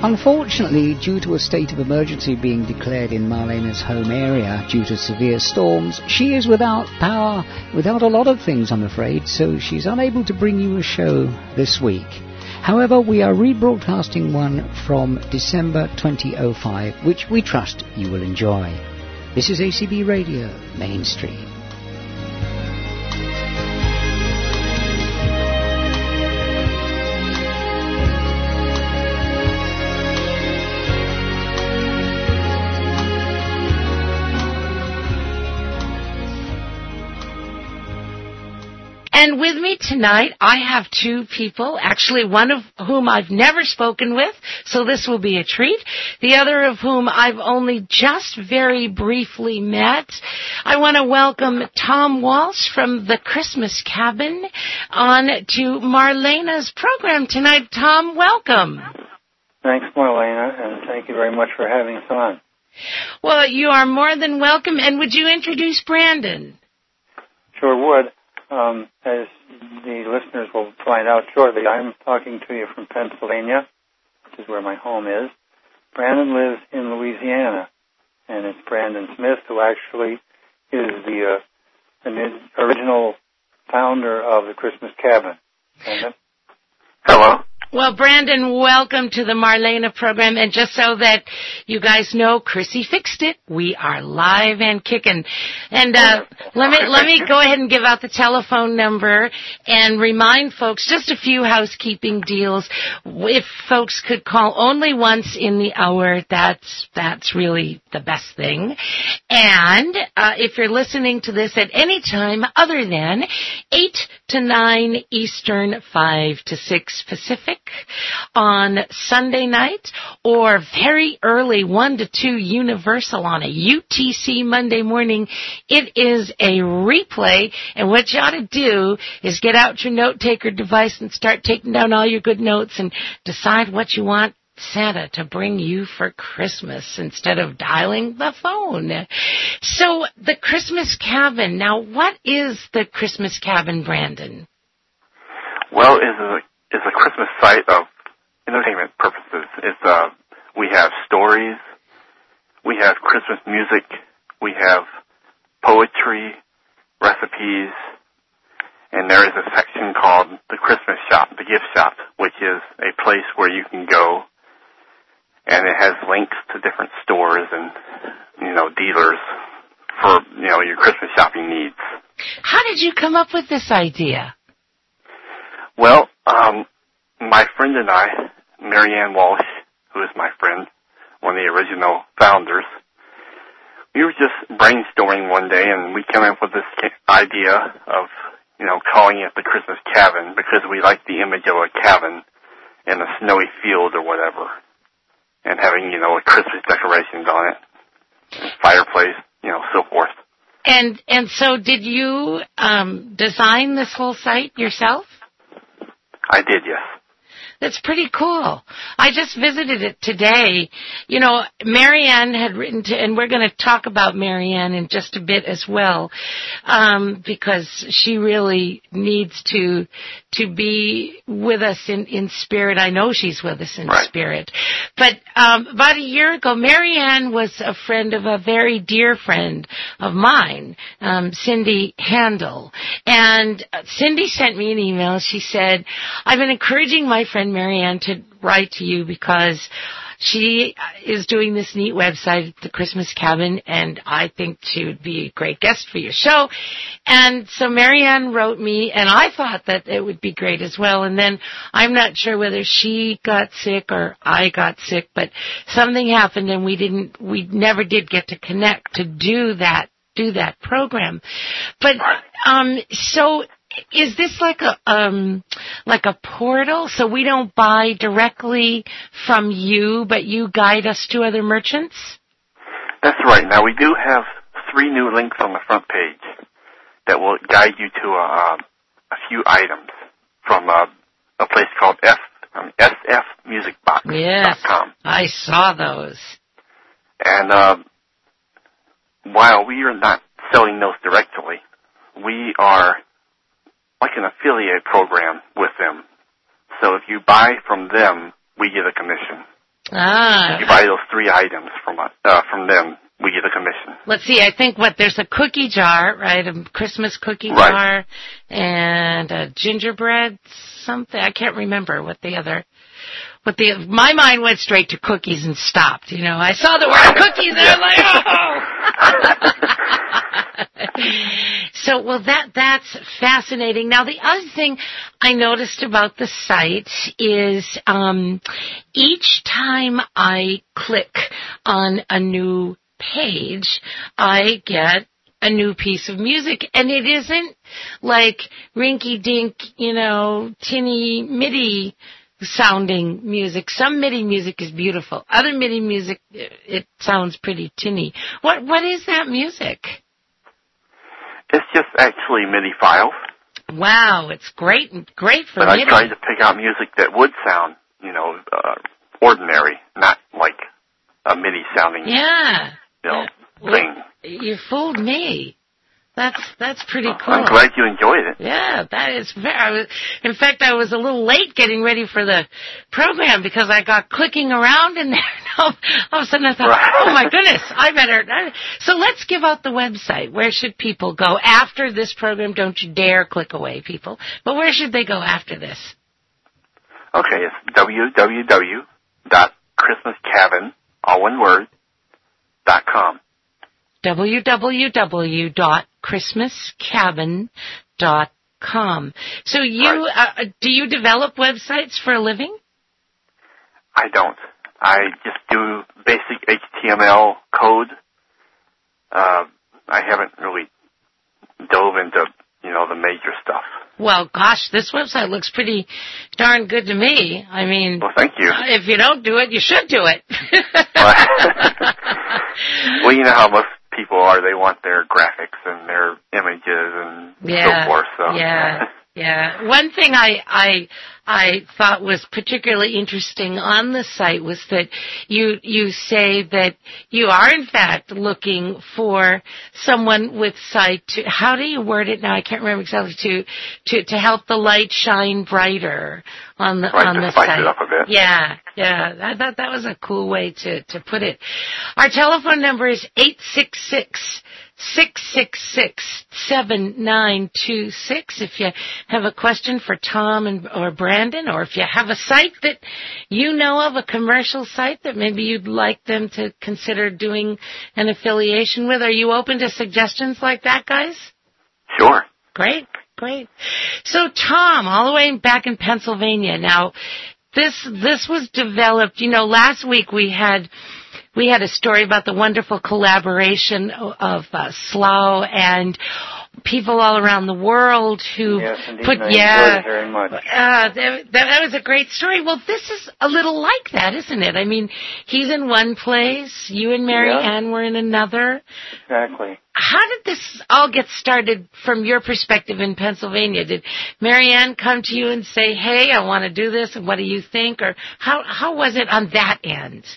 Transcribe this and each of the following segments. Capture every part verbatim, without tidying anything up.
Unfortunately, due to a state of emergency being declared in Marlena's home area due to severe storms, she is without power, without a lot of things, I'm afraid, so she's unable to bring you a show this week. However, we are rebroadcasting one from December twenty oh five, which we trust you will enjoy. This is A C B Radio Mainstream. And with me tonight, I have two people, actually one of whom I've never spoken with, so this will be a treat. The other of whom I've only just very briefly met. I want to welcome Tom Walsh from the Christmas Cabin on to Marlena's program tonight. Tom, welcome. Thanks, Marlena, and thank you very much for having us on. Well, you are more than welcome. And would you introduce Brandon? Sure would. Um, as the listeners will find out shortly, I'm talking to you from Pennsylvania, which is where my home is. Brandon lives in Louisiana, and it's Brandon Smith who actually is the uh, original founder of the Christmas Cabin. Brandon? Hello. Well, Brandon, welcome to the Marlena program. And just so that you guys know, Chrissy fixed it. We are live and kicking. And uh, let me let me go ahead and give out the telephone number and remind folks just a few housekeeping deals. If folks could call only once in the hour, that's that's really the best thing. And uh, if you're listening to this at any time other than eight to nine Eastern, five to six Pacific, on Sunday night, or very early one to two Universal on a U T C Monday morning, it is a replay. And what you ought to do is get out your note-taker device and start taking down all your good notes and decide what you want Santa to bring you for Christmas instead of dialing the phone. So the Christmas Cabin. Now, what is the Christmas Cabin, Brandon? Well, it's a It's a Christmas site of entertainment purposes. It's uh, we have stories, we have Christmas music, we have poetry, recipes, and there is a section called the Christmas Shop, the gift shop, which is a place where you can go, and it has links to different stores and, you know, dealers for, you know, your Christmas shopping needs. How did you come up with this idea? Well, um, my friend and I, Marianne Walsh, who is my friend, one of the original founders, we were just brainstorming one day, and we came up with this idea of, you know, calling it the Christmas Cabin because we like the image of a cabin in a snowy field or whatever, and having, you know, Christmas decorations on it, and fireplace, you know, so forth. And and so did you um, design this whole site yourself? I did, yes. That's pretty cool. I just visited it today. You know, Marianne had written to, and we're going to talk about Marianne in just a bit as well, um, because she really needs to to be with us in, in spirit. I know she's with us in right. spirit. But um, about a year ago, Marianne was a friend of a very dear friend of mine, um, Cindy Handel. And Cindy sent me an email. She said, I've been encouraging my friend Marianne to write to you because she is doing this neat website, The Christmas Cabin, and I think she would be a great guest for your show. And so Marianne wrote me, and I thought that it would be great as well. And then I'm not sure whether she got sick or I got sick, but something happened, and we didn't, we never did get to connect to do that, do that program. But um, so. Is this like a um like a portal, so we don't buy directly from you, but you guide us to other merchants? That's right. Now, we do have three new links on the front page that will guide you to a, a few items from a, a place called F, um, S F music box dot com. Yes, I saw those. And uh, while we are not selling those directly, we are like an affiliate program with them. So if you buy from them, we get a commission. Ah. If you buy those three items from us, uh, from them, we get a commission. Let's see, I think what, there's a cookie jar, right, a Christmas cookie right. jar, and a gingerbread something, I can't remember what the other, what the, my mind went straight to cookies and stopped, you know, I saw the word cookies and I was like, oh! So, well, that, that's fascinating. Now, the other thing I noticed about the site is, um, each time I click on a new page, I get a new piece of music, and it isn't like rinky-dink, you know, tinny MIDI sounding music. Some MIDI music is beautiful. Other MIDI music, it sounds pretty tinny. What what is that music? It's just actually MIDI files. Wow, it's great, great for but MIDI. But I tried to pick out music that would sound, you know, uh, ordinary, not like a MIDI sounding. Yeah. You know, well, thing. You fooled me. That's that's pretty cool. I'm glad you enjoyed it. Yeah, that is very. I was, in fact, I was a little late getting ready for the program because I got clicking around in there. All of a sudden, I thought, right. "Oh my goodness, I better." I, so let's give out the website. Where should people go after this program? Don't you dare click away, people. But where should they go after this? Okay, it's w w w dot christmas cabin, all one word, dot com. w w w dot christmas cabin dot com. So you, right. uh, do you develop websites for a living? I don't. I just do basic H T M L code. Uh, I haven't really dove into, you know, the major stuff. Well, gosh, this website looks pretty darn good to me. I mean, well, thank you. If you don't do it, you should do it. Well, you know how most people are. They want their graphics and their images and yeah, so forth. So. Yeah, yeah. One thing I, I, I thought was particularly interesting on the site was that you, you say that you are in fact looking for someone with sight to, how do you word it now? I can't remember exactly, to, to, to help the light shine brighter on the, right, on the spice site. It up a bit. Yeah, yeah. I thought that was a cool way to, to put it. Our telephone number is eight six six, six six six, seven nine two six. If you have a question for Tom and, or Brandon, or if you have a site that you know of, a commercial site that maybe you'd like them to consider doing an affiliation with, are you open to suggestions like that, guys? Sure. Great, great. So Tom, all the way back in Pennsylvania. Now, this this was developed, you know, last week we had we had a story about the wonderful collaboration of uh, Slough and people all around the world who yes, indeed, put I yeah enjoyed it very much. Uh, that, that was a great story. Well, this is a little like that, isn't it? I mean, he's in one place, you and Mary yeah. Ann were in another. Exactly. How did this all get started from your perspective in Pennsylvania? Did Mary Ann come to you and say, "Hey, I want to do this, and what do you think?" Or how how was it on that end?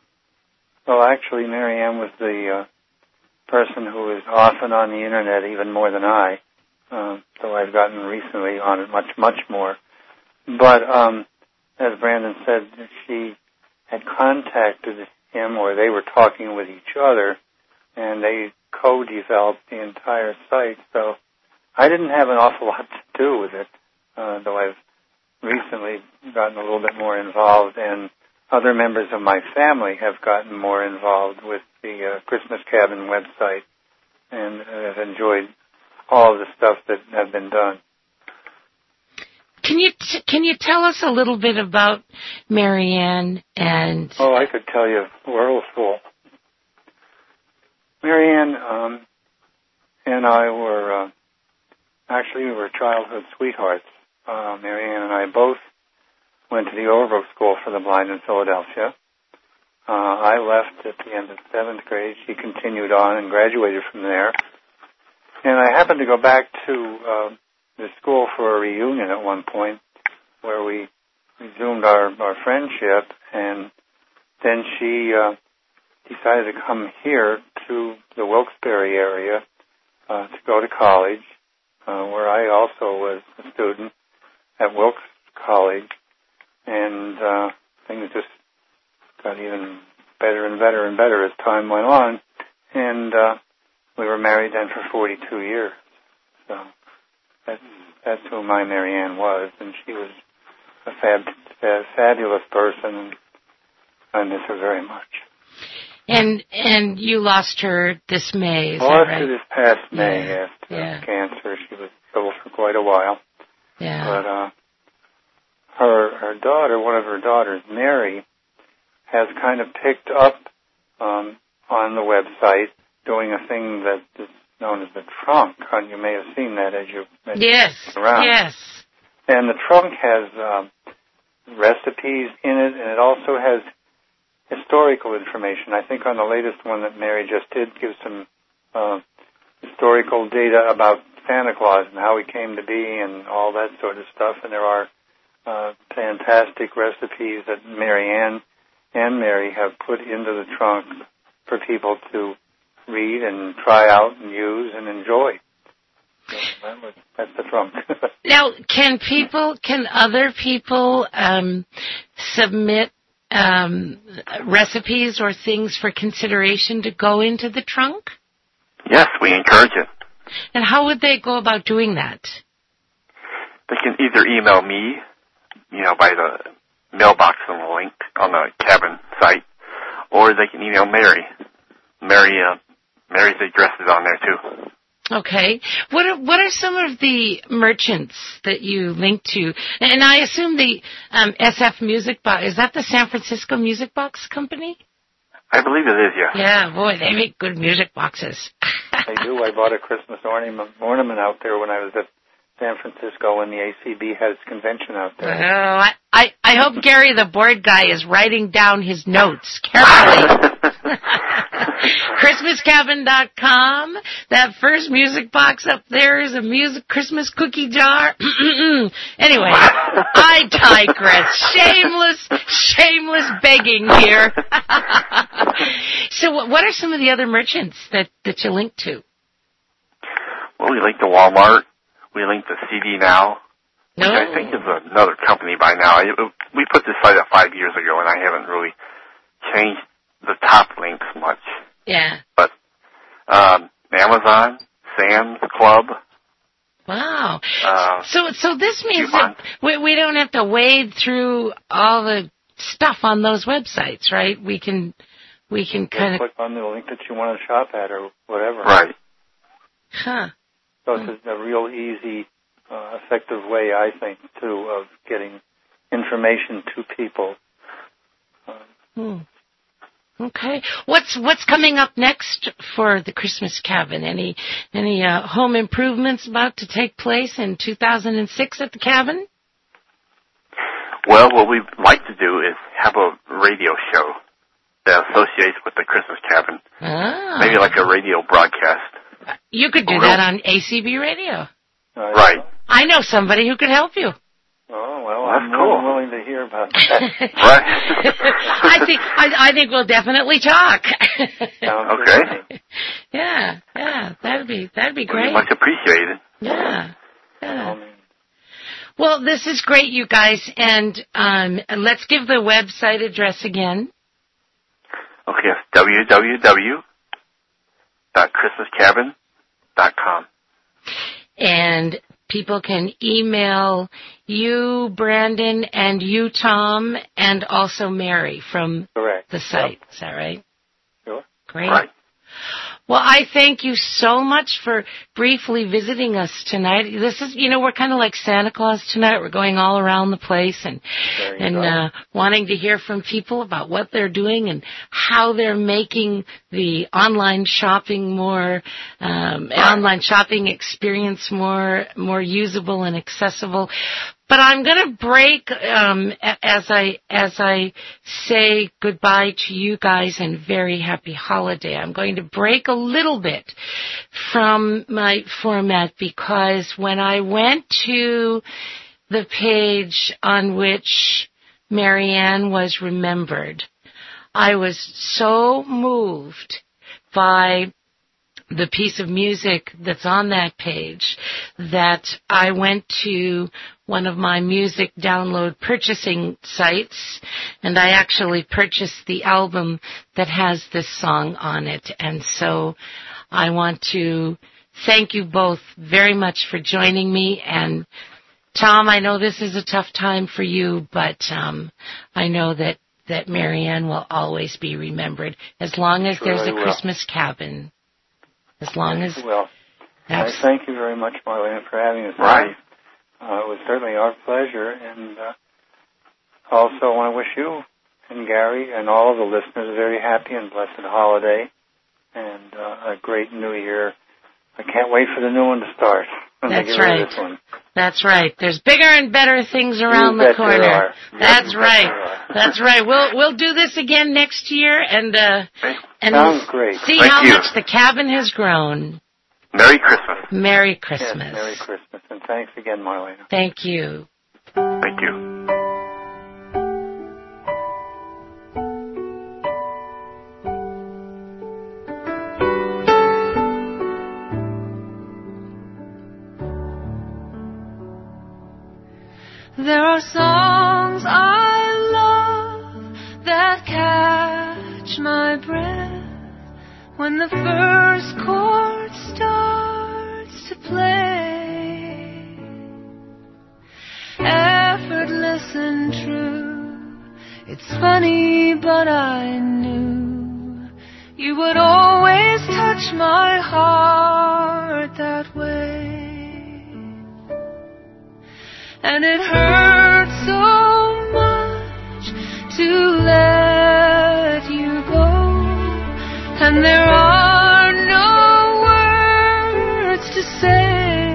Well, actually, Mary Ann was the uh, person who is often on the Internet even more than I, uh, so I've gotten recently on it much, much more. But um, as Brandon said, she had contacted him, or they were talking with each other, and they co-developed the entire site. So I didn't have an awful lot to do with it, uh, though I've recently gotten a little bit more involved, and other members of my family have gotten more involved with the uh, Christmas Cabin website and have enjoyed all of the stuff that have been done. Can you t- can you tell us a little bit about Mary Ann and? Oh, I could tell you worlds full. Mary Ann um, and I were uh, actually we were childhood sweethearts. Uh, Mary Ann and I both went to the Overbrook School for the Blind in Philadelphia. Uh, I left at the end of seventh grade. She continued on and graduated from there. And I happened to go back to uh, the school for a reunion at one point where we resumed our, our friendship, and then she uh, decided to come here to the Wilkes-Barre area uh, to go to college, uh, where I also was a student at Wilkes College. And uh, things just got even better and better and better as time went on. And uh, we were married then for forty-two years. So that's, that's who my Marianne was. And she was a fab, a fabulous person, and I miss her very much. And and you lost her this May, is I that lost right? her this past May, Yeah. yes, to Yeah. cancer. She was ill for quite a while. Yeah. But uh, her her daughter, one of her daughters, Mary, has kind of picked up um, on the website doing a thing that is known as the trunk. And you may have seen that as you Yes. around. Yes. And the trunk has um, recipes in it, and it also has historical information. I think on the latest one that Mary just did gives some uh, historical data about Santa Claus and how he came to be and all that sort of stuff. And there are uh, fantastic recipes that Mary Ann and Mary have put into the trunk for people to read and try out and use and enjoy. So that was, that's the trunk. Now, can people, can other people um, submit um, recipes or things for consideration to go into the trunk? Yes, we encourage it. And how would they go about doing that? They can either email me, you know, by the mailbox on the link on the cabin site, or they can email Mary. Mary, uh, Mary's address is on there too. Okay. What are, what are some of the merchants that you link to? And I assume the um, S F Music Box, is that the San Francisco Music Box Company? I believe it is, yeah. Yeah, boy, they make good music boxes. They do. I bought a Christmas ornament, ornament out there when I was at San Francisco when the A C B had its convention out there. Oh, I, I, I hope Gary, the board guy, is writing down his notes carefully. Christmas cabin dot com. That first music box up there is a music Christmas cookie jar. Anyway, I digress. Shameless, shameless begging here. So what, what are some of the other merchants that, that you link to? Well, we link to Walmart. We link to C D Now, which No. I think is another company by now. I, we put this site up five years ago, and I haven't really changed the top links much. Yeah. But um, Amazon, Sam's Club. Wow. Uh, so so this means Coupon. that we, we don't have to wade through all the stuff on those websites, right? We can we can kind of click on the link that you want to shop at or whatever. Right. huh. So it's a real easy, uh, effective way, I think, too, of getting information to people. Uh, Hmm. Okay. What's what's coming up next for the Christmas cabin? Any any uh, home improvements about to take place in two thousand six at the cabin? Well, what we'd like to do is have a radio show that associates with the Christmas cabin. Ah. Maybe like a radio broadcast. You could do Oh, that really? on A C B radio. I- Right. I know somebody who could help you. Oh, well, That's I'm more than cool. willing to hear about that. Right. I think I, I think we'll definitely talk. Sounds good Okay. to me. Yeah, yeah, that'd be that'd be Very great. much appreciated. Yeah, I yeah. mean, Well, this is great, you guys, and um, let's give the website address again. Okay, it's w w w dot christmas cabin dot com. And people can email you, Brandon, and you, Tom, and also Mary from correct. the site. Is that right? Sure. Great. Right. Well, I thank you so much for briefly visiting us tonight. This is, you know, we're kind of like Santa Claus tonight. We're going all around the place and There you and go. uh, wanting to hear from people about what they're doing and how they're making the online shopping more, um, online shopping experience more more usable and accessible. But I'm going to break um, a- as I as I say goodbye to you guys and very happy holiday. I'm going to break a little bit from my format because when I went to the page on which Marianne was remembered, I was so moved by the piece of music that's on that page that I went to one of my music download purchasing sites, and I actually purchased the album that has this song on it. And so I want to thank you both very much for joining me. And Tom, I know this is a tough time for you, but um, I know that, that Marianne will always be remembered as long as Sure there's a will. Christmas cabin. As long as... Well, I thank you very much, Marlena, for having us. Right. Uh, it was certainly our pleasure, and uh, also I want to wish you and Gary and all of the listeners a very happy and blessed holiday and uh, a great new year. I can't wait for the new one to start. That's right. This one. That's right. There's bigger and better things around You the bet there corner. are. That's You bet right. there are. That's right. We'll we'll do this again next year, and uh, and Sounds great. see Thank how you. much the cabin has grown. Merry Christmas. Merry Yes, Christmas. Merry Christmas, and thanks again, Marlena. Thank you. Thank you. There are songs I love that catch my breath when the first chord starts to play. Effortless and true, it's funny, but I knew you would always touch my heart that way. And it hurts so much to let you go, and there are no words to say,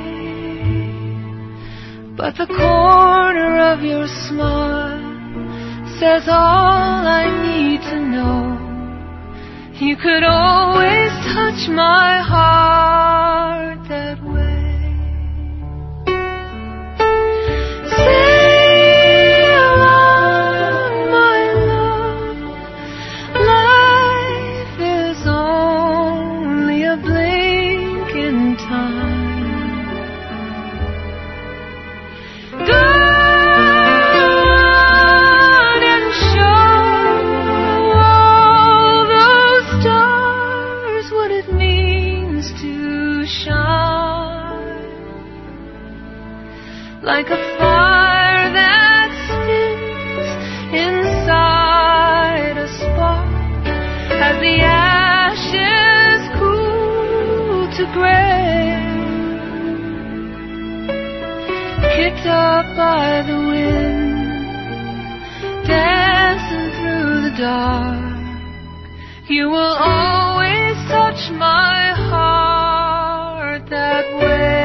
but the corner of your smile says all I need to know. You could always touch my heart that way. Like a fire that spins inside a spark as the ashes cool to gray, kicked up by the wind, dancing through the dark. You will always touch my heart that way.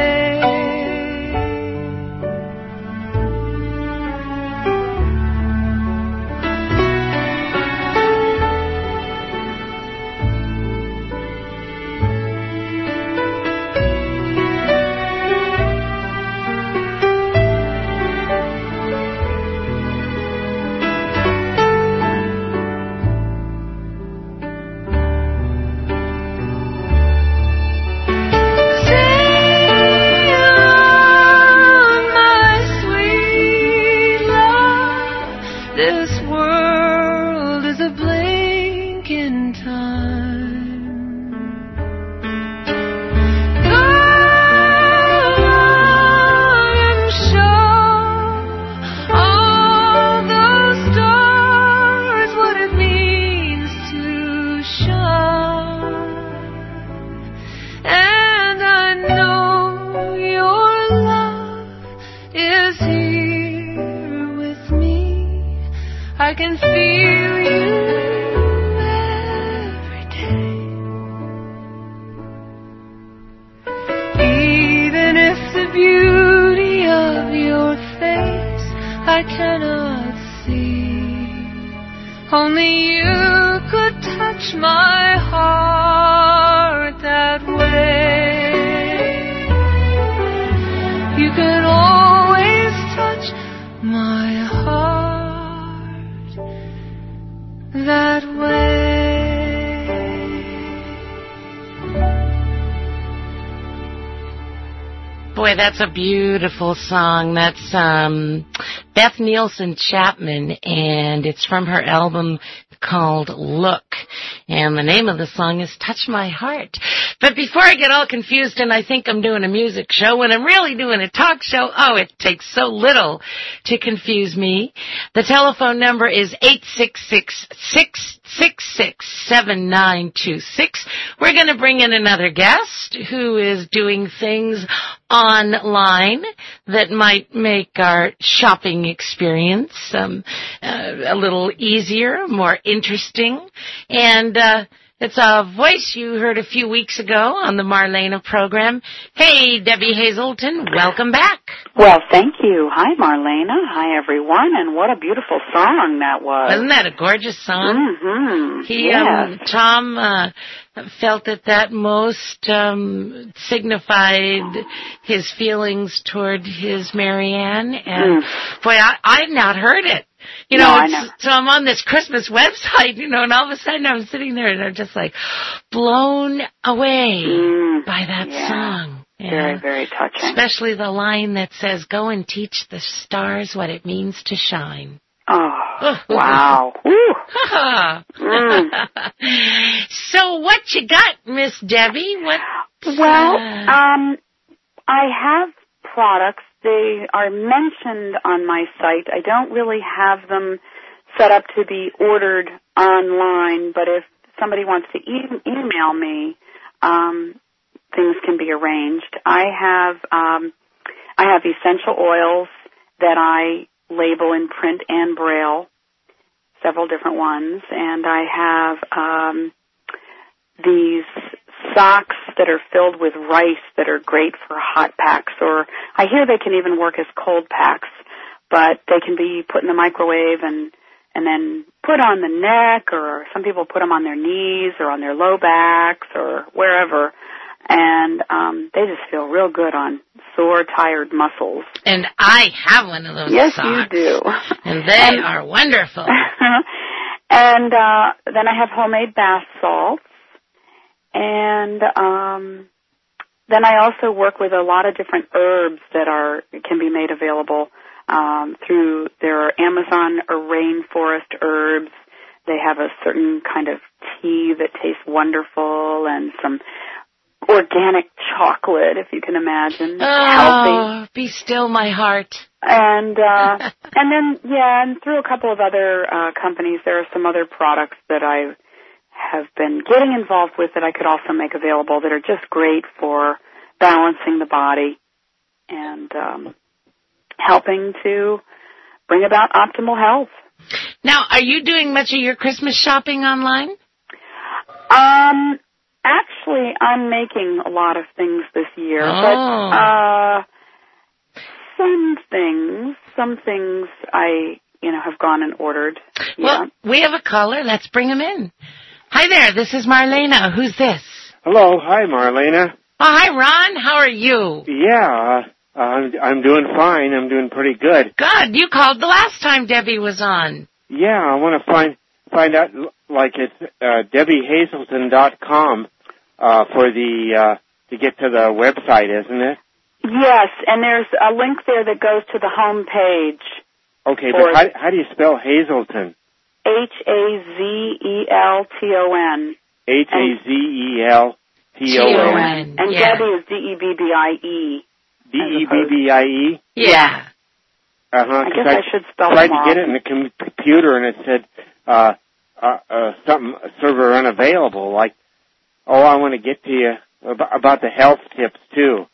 I can feel you every day. Even if the beauty of your face I cannot see, only you could touch my heart that way. You can always touch my heart that way. Boy, that's a beautiful song. That's um, Beth Nielsen Chapman, and it's from her album called Look. And the name of the song is Touch My Heart. But before I get all confused and I think I'm doing a music show when I'm really doing a talk show, oh, it takes so little to confuse me. The telephone number is eight six six, six six six, seven nine two six. We're going to bring in another guest who is doing things online that might make our shopping experience um, uh, a little easier, more interesting. And uh, it's a voice you heard a few weeks ago on the Marlena program. Hey, Debbie Hazelton, welcome back. Well, thank you. Hi, Marlena. Hi, everyone. And what a beautiful song that was. Wasn't that a gorgeous song? Mm-hmm. He, yes. um, Tom, uh, felt that that most um, signified his feelings toward his Marianne, and mm. boy, I, I've not heard it. You know, no, it's, know, so I'm on this Christmas website, you know, and all of a sudden I'm sitting there and I'm just like blown away mm. by that yeah. song. Yeah. Very, very touching. Especially the line that says, "Go and teach the stars what it means to shine." Oh, wow. Woo. mm. So what you got, Miss Debbie? What? Well, uh... um, I have products. They are mentioned on my site. I don't really have them set up to be ordered online, but if somebody wants to e- email me, um, things can be arranged. I have um, I have essential oils that I label in print and braille, several different ones, and I have um, these socks that are filled with rice that are great for hot packs, or I hear they can even work as cold packs, but they can be put in the microwave and and then put on the neck, or some people put them on their knees or on their low backs or wherever, and um, they just feel real good on sore, tired muscles. And I have one of those yes, socks. Yes, you do. And they and, are wonderful. And uh, then I have homemade bath salts. And um, then I also work with a lot of different herbs that are can be made available um, through their Amazon or rainforest herbs. They have a certain kind of tea that tastes wonderful, and some organic chocolate, if you can imagine. Oh, healthy. Be still my heart. And uh, and then yeah, and through a couple of other uh, companies, there are some other products that I have been getting involved with that I could also make available that are just great for balancing the body and um, helping to bring about optimal health. Now, are you doing much of your Christmas shopping online? Um, actually, I'm making a lot of things this year, oh. but uh, some things, some things I, you know, have gone and ordered. Well, yeah. We have a caller. Let's bring him in. Hi there, this is Marlena. Who's this? Hello, hi Marlena. Oh, hi Ron, how are you? Yeah, uh, I'm, I'm doing fine. I'm doing pretty good. Good, you called the last time Debbie was on. Yeah, I want to find find out, like it's uh, debbie hazelton dot com uh, for the, uh, to get to the website, isn't it? Yes, and there's a link there that goes to the home page. Okay, but how, how do you spell Hazelton? H A Z E L T O N. H A Z E L T O N. And yeah. Debbie is D E B B I E. D E B B I E? Yeah. Uh-huh. I guess I, I should spell it. I tried them to get it in the com- computer, and it said uh, uh, uh, something, server unavailable, like, oh, I want to get to you about, about the health tips, too.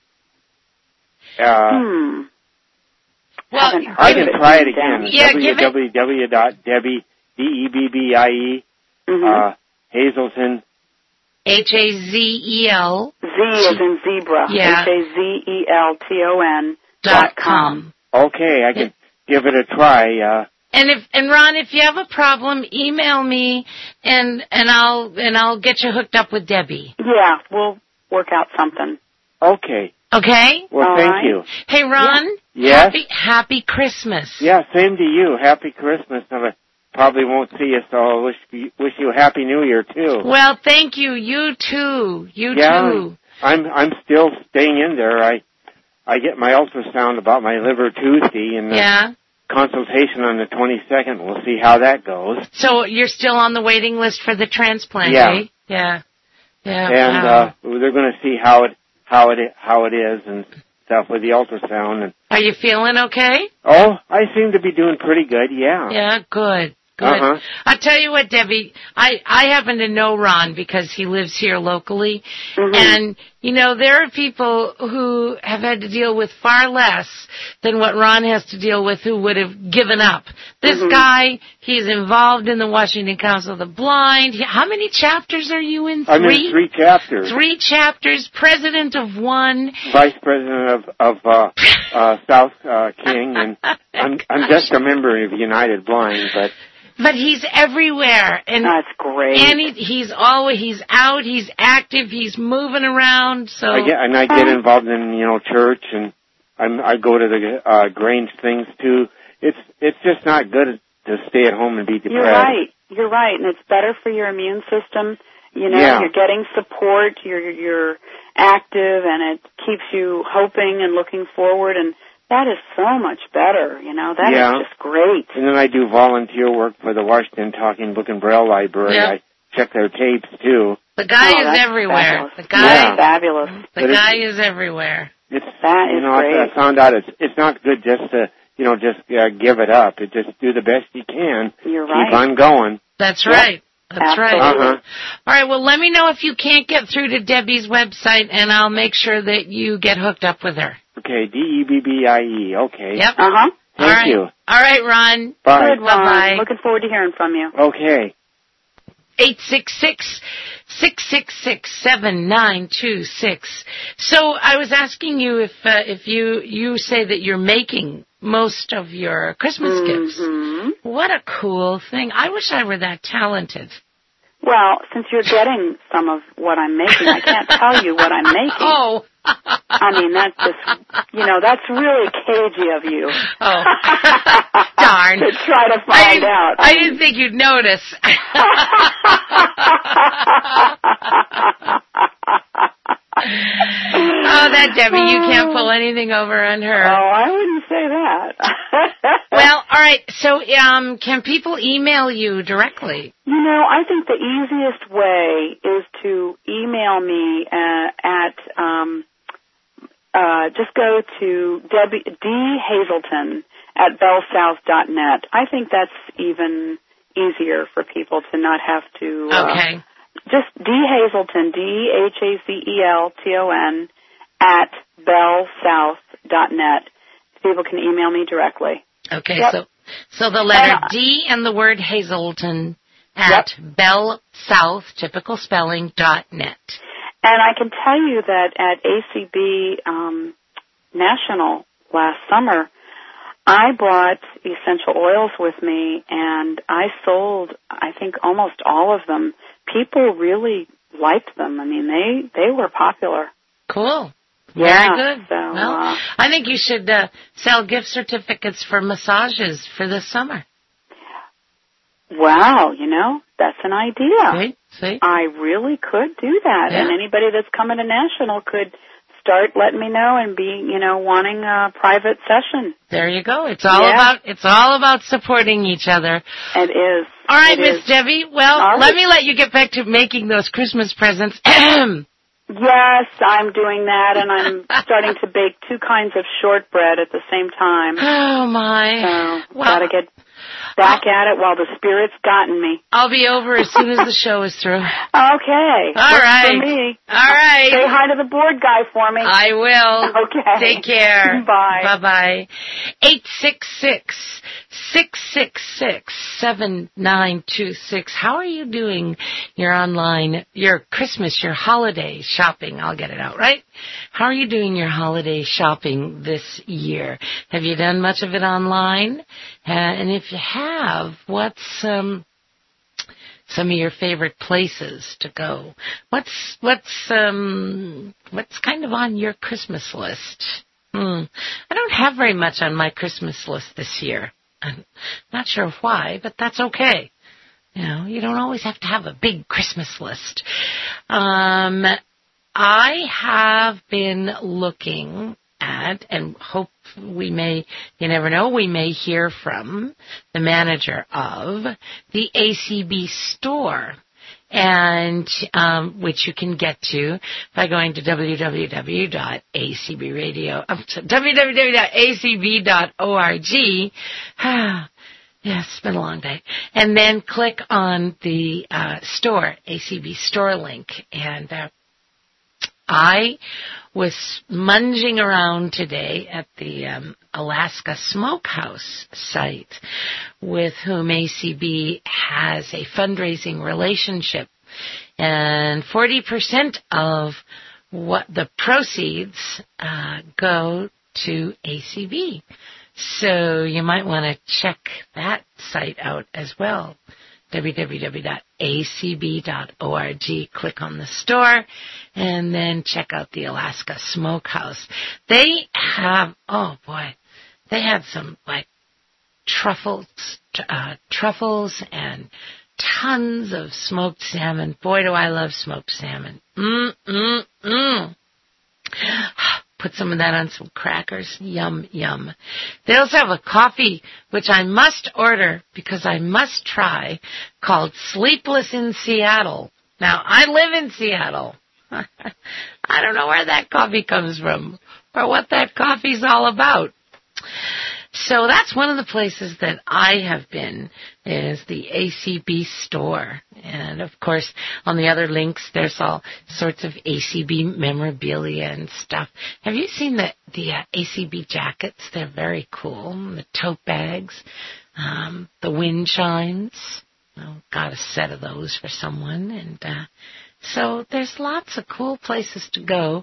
Uh, hmm. Well, I can try it again. Yeah, w w w dot debbie D E B B I E, mm-hmm. uh, Hazelton. H A Z E L. Z as in zebra. Yeah. H A Z E L T O N dot com. Okay, I can give it a try. Uh, and if and Ron, if you have a problem, email me and and I'll and I'll get you hooked up with Debbie. Yeah, we'll work out something. Okay. Okay. Well, All thank right. you. Hey, Ron. Yeah. Yes. Happy Happy Christmas. Yeah, same to you. Happy Christmas. I probably won't see you, so I wish you, wish you a Happy New Year too. Well, thank you. You too. You yeah, too. I'm I'm still staying in there. I I get my ultrasound about my liver Tuesday, and the Yeah. consultation on the twenty-second. We'll see how that goes. So you're still on the waiting list for the transplant, Yeah. eh? Yeah. Yeah. And wow. uh, they're going to see how it how it how it is and stuff with the ultrasound. And Are you feeling okay? oh, I seem to be doing pretty good. Yeah. Yeah, good. Good. Uh-huh. I'll tell you what, Debbie, I, I happen to know Ron because he lives here locally. Mhm. And, you know, there are people who have had to deal with far less than what Ron has to deal with who would have given up. This Mhm. guy, he's involved in the Washington Council of the Blind. He- How many chapters are you in? I'm in three chapters. Three chapters, president of one. Vice president of of uh, uh, South uh, King, and I'm I'm just a member of United Blind, but But he's everywhere. And That's great. And he, he's always, he's out, he's active, he's moving around, so. I get and I get involved in you know church, and I'm I go to the uh, Grange things too. It's it's just not good to stay at home and be depressed. You're right. You're right, and it's better for your immune system. You know, Yeah. you're getting support. You're you're active, and it keeps you hoping and looking forward. And that is so much better. You know, that is Yeah. just great. And then I do volunteer work for the Washington Talking Book and Braille Library. Yep. I check their tapes too. The guy Oh, is that's everywhere. fabulous. The guy, That's fabulous. the But it- guy is everywhere. It's That you is know I- I great. found out it's it's not good just to you know just uh, give it up. It just do the best you can. You're Keep right. on going. That's Yep. right. That's right. Absolutely. Uh-huh. All right, well, let me know if you can't get through to Debbie's website, and I'll make sure that you get hooked up with her. Okay, D E B B I E. Okay. Yep. Uh huh. All Thank right. you. All right, Ron. Bye. Good, Ron. Bye-bye. Looking forward to hearing from you. Okay. eight six six, six six six, seven nine two six. So I was asking you if uh, if you you say that you're making most of your Christmas gifts. Mhm. What a cool thing. I wish I were that talented. Well, since you're getting some of what I'm making, I can't tell you what I'm making. Oh. I mean, that's just, you know, that's really cagey of you. Oh. Darn. To try to I find didn't, out. I didn't think you'd notice. Oh, that Debbie, you can't pull anything over on her. Oh, I wouldn't say that. Well, all right. So, um, can people email you directly? You know, I think the easiest way is to email me uh, at, um, uh, just go to Debbie, D. Hazelton at bellsouth dot net. I think that's even easier for people to not have to. Uh, Okay. Just D. Hazelton, D H A Z E L T O N, at bellsouth dot net. People can email me directly. Okay. Yep. So, so the letter Uh, D and the word Hazelton at Bell South, typical spelling, dot net. And I can tell you that at A C B um, National last summer, I brought essential oils with me, and I sold, I think, almost all of them. People really liked them. I mean, they, they were popular. Cool. Yeah, Very good. so, well, uh, I think you should uh, sell gift certificates for massages for this summer. Wow, you know, that's an idea. See? See? I really could do that. Yeah. And anybody that's coming to National could start letting me know and be, you know, wanting a private session. There you go. It's all Yeah. about it's all about supporting each other. It is. All right, It Miss is. Debbie. Well, All right. let me let you get back to making those Christmas presents. Yes, I'm doing that, and I'm starting to bake two kinds of shortbread at the same time. Oh my! So, Well, gotta get back at it while the spirit's gotten me. I'll be over as soon as the show is through. Okay. All Works right. For me. All right. Say hi to the board guy for me. I will. Okay. Take care. Bye. Bye bye. Eight six six six six six seven nine two six. How are you doing your online, your Christmas, your holiday shopping? I'll get it out, right? How are you doing your holiday shopping this year? Have you done much of it online? Uh, and if you have, what's um some of your favorite places to go? What's what's um what's kind of on your Christmas list? Hmm. I don't have very much on my Christmas list this year. I'm not sure why, but that's okay. You know, you don't always have to have a big Christmas list. Um, I have been looking at, and hope we may, you never know, we may hear from the manager of the A C B store, and um, which you can get to by going to w w w dot a c b radio, um, w w w dot a c b dot org. Yes, it's been a long day. And then click on the uh, store, A C B store link. And uh, I was munging around today at the um, Alaska Smokehouse site, with whom A C B has a fundraising relationship. And forty percent of what the proceeds uh, go to A C B. So you might want to check that site out as well, w w w dot a c b dot org. Click on the store, and then check out the Alaska Smokehouse. They have, oh boy, they have some, like, truffles, uh, truffles and tons of smoked salmon. Boy, do I love smoked salmon. Mm, mm, mm. Put some of that on some crackers. Yum, yum. They also have a coffee, which I must order because I must try, called Sleepless in Seattle. Now, I live in Seattle. I don't know where that coffee comes from or what that coffee's all about. So that's one of the places that I have been, is the A C B store. And, of course, on the other links, there's all sorts of A C B memorabilia and stuff. Have you seen the, the uh, A C B jackets? They're very cool. The tote bags, um, the wind chimes. Oh, got a set of those for someone. And uh, so there's lots of cool places to go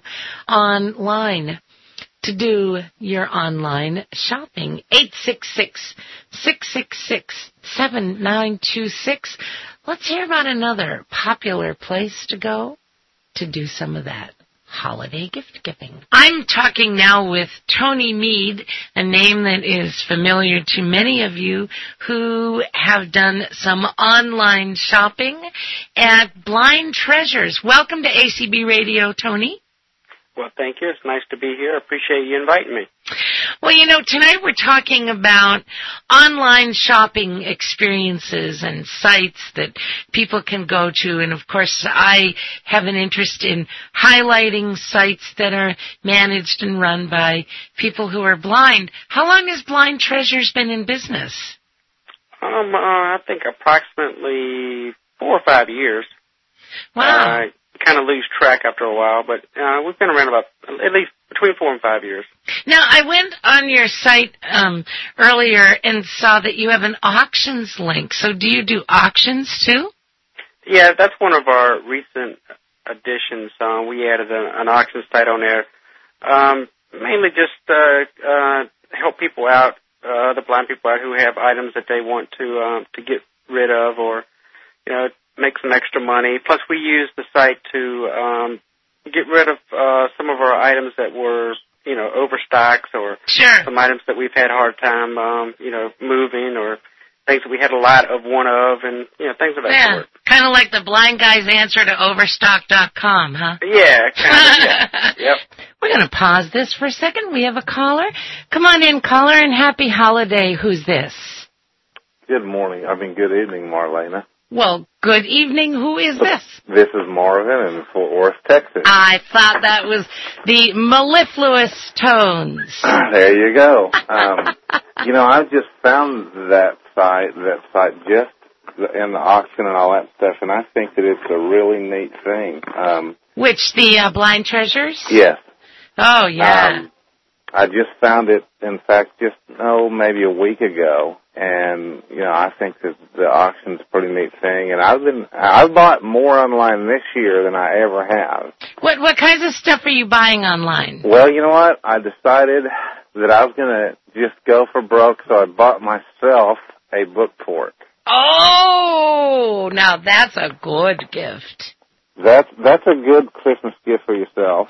online to do your online shopping. eight six six, six six six, seven nine two six. Let's hear about another popular place to go to do some of that holiday gift giving. I'm talking now with Tony Mead, a name that is familiar to many of you who have done some online shopping at Blind Treasures. Welcome to A C B Radio, Tony. Well, thank you. It's nice to be here. I appreciate you inviting me. Well, you know, tonight we're talking about online shopping experiences and sites that people can go to. And, of course, I have an interest in highlighting sites that are managed and run by people who are blind. How long has Blind Treasures been in business? Um, uh, I think approximately four or five years. Wow. Uh, kind of lose track after a while, but uh, we've been around about at least between four and five years. Now, I went on your site um, earlier and saw that you have an auctions link. So do you do auctions too? Yeah, that's one of our recent additions. Uh, we added a, an auction site on there, um, mainly just uh, uh, help people out, uh, the blind people out who have items that they want to uh, to get rid of, or you know, make some extra money. Plus, we use the site to um, get rid of uh, some of our items that were, you know, overstocks, or sure. some items that we've had a hard time, um, you know, moving, or things that we had a lot of one of, and, you know, things of that yeah. sort. Kind of like the blind guy's answer to overstock dot com, huh? Yeah, kind of, yeah. Yep. We're going to pause this for a second. We have a caller. Come on in, caller, and happy holiday. Who's this? Good morning. I mean, good evening, Marlena. Well, good evening. Who is this? This is Marvin in Fort Worth, Texas. I thought that was the mellifluous tones. There you go. Um, you know, I just found that site, that site just in the auction and all that stuff, and I think that it's a really neat thing. Um, Which, the uh, Blind Treasures? Yes. Oh, yeah. Um, I just found it, in fact, just, oh, maybe a week ago. And, you know, I think that the auction's a pretty neat thing. And I've been, I've bought more online this year than I ever have. What, what kinds of stuff are you buying online? Well, you know what? I decided that I was going to just go for broke, so I bought myself a book port. Oh, now that's a good gift. That's, that's a good Christmas gift for yourself.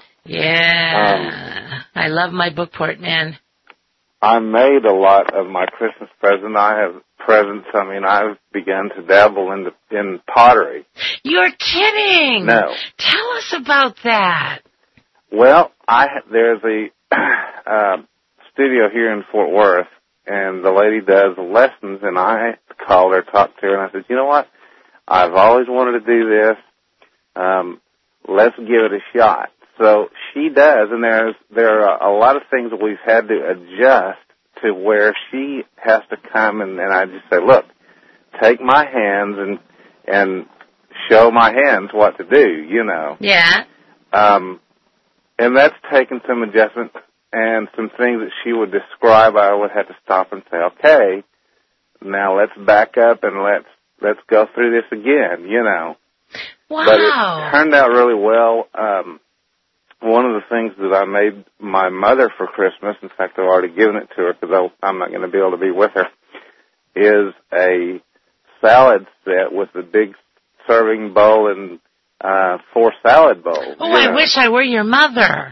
Yeah. Um, I love my book port, man. I made a lot of my Christmas present. I have presents. I mean, I've begun to dabble in the, in pottery. You're kidding. No. Tell us about that. Well, I there's a uh, studio here in Fort Worth, and the lady does lessons, and I called her, talked to her, and I said, you know what? I've always wanted to do this. Um, let's give it a shot. So she does, and there's there are a lot of things that we've had to adjust to where she has to come, and, and I just say, look, take my hands and and show my hands what to do, you know. Yeah. Um, and that's taken some adjustment, and some things that she would describe, I would have to stop and say, okay, now let's back up and let's let's go through this again, you know. Wow. But it turned out really well. Um, one of the things that I made my mother for Christmas, in fact, I've already given it to her because I'm not going to be able to be with her, is a salad set with a big serving bowl and uh, four salad bowls. Oh, I know. Wish I were your mother.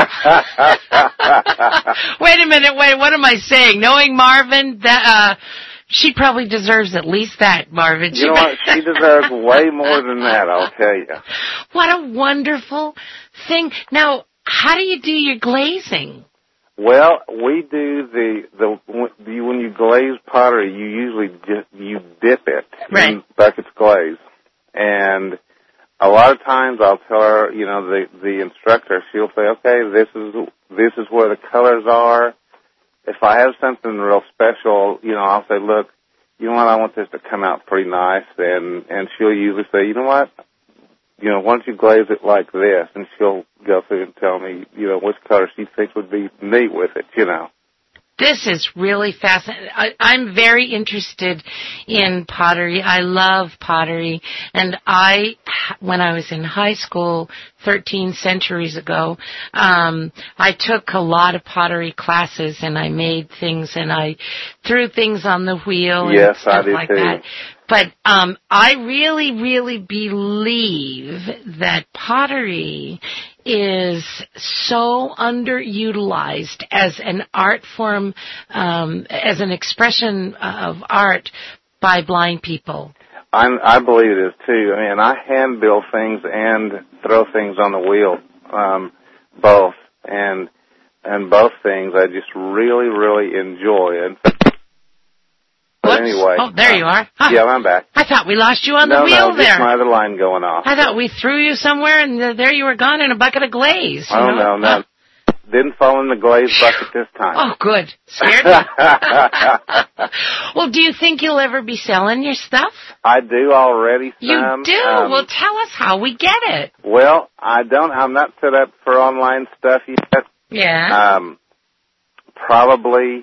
Wait a minute, wait, what am I saying? Knowing Marvin, that, uh, she probably deserves at least that, Marvin. You know what? She deserves way more than that, I'll tell you. What a wonderful thing. Now, how do you do your glazing? Well, we do the, the, when you glaze pottery, you usually just, you dip it right. in buckets glaze. And a lot of times I'll tell her, you know, the, the instructor, she'll say, okay, this is, this is where the colors are. If I have something real special, you know, I'll say, look, you know what, I want this to come out pretty nice. And, and she'll usually say, you know what, you know, why don't you glaze it like this? And she'll go through and tell me, you know, which color she thinks would be neat with it, you know. This is really fascinating. I, I'm very interested in pottery. I love pottery. And I, when I was in high school thirteen centuries ago, um, I took a lot of pottery classes and I made things and I threw things on the wheel and yes, stuff I do like too. that. But um, I really, really believe that pottery is so underutilized as an art form, um, as an expression of art by blind people. I'm, I believe it is too. I mean, I hand build things and throw things on the wheel, um, both, and and both things I just really, really enjoy. And But anyway. Oh, there you are. Huh. Yeah, I'm back. I thought we lost you on no, the wheel no, there. No, just my other line going off. I thought we threw you somewhere and uh, there you were gone in a bucket of glaze. Oh, you know? no, no. Didn't fall in the glaze bucket this time. Oh, good. Scared me. Well, do you think you'll ever be selling your stuff? I do already, some. You do? Um, well, tell us how we get it. Well, I don't, I'm not set up for online stuff yet. Yeah. Um, probably...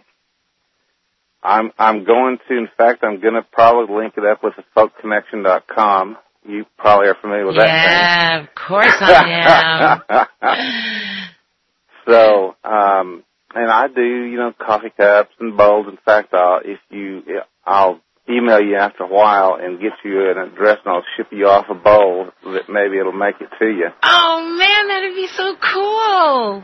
I'm I'm going to, in fact, I'm going to probably link it up with the folk connection dot com. You probably are familiar with yeah, that thing. Yeah, of course I am. So, um, and I do, you know, coffee cups and bowls. In fact, I'll, if you, I'll email you after a while and get you an address, and I'll ship you off a bowl that maybe it'll make it to you. Oh, man, that'd be so cool.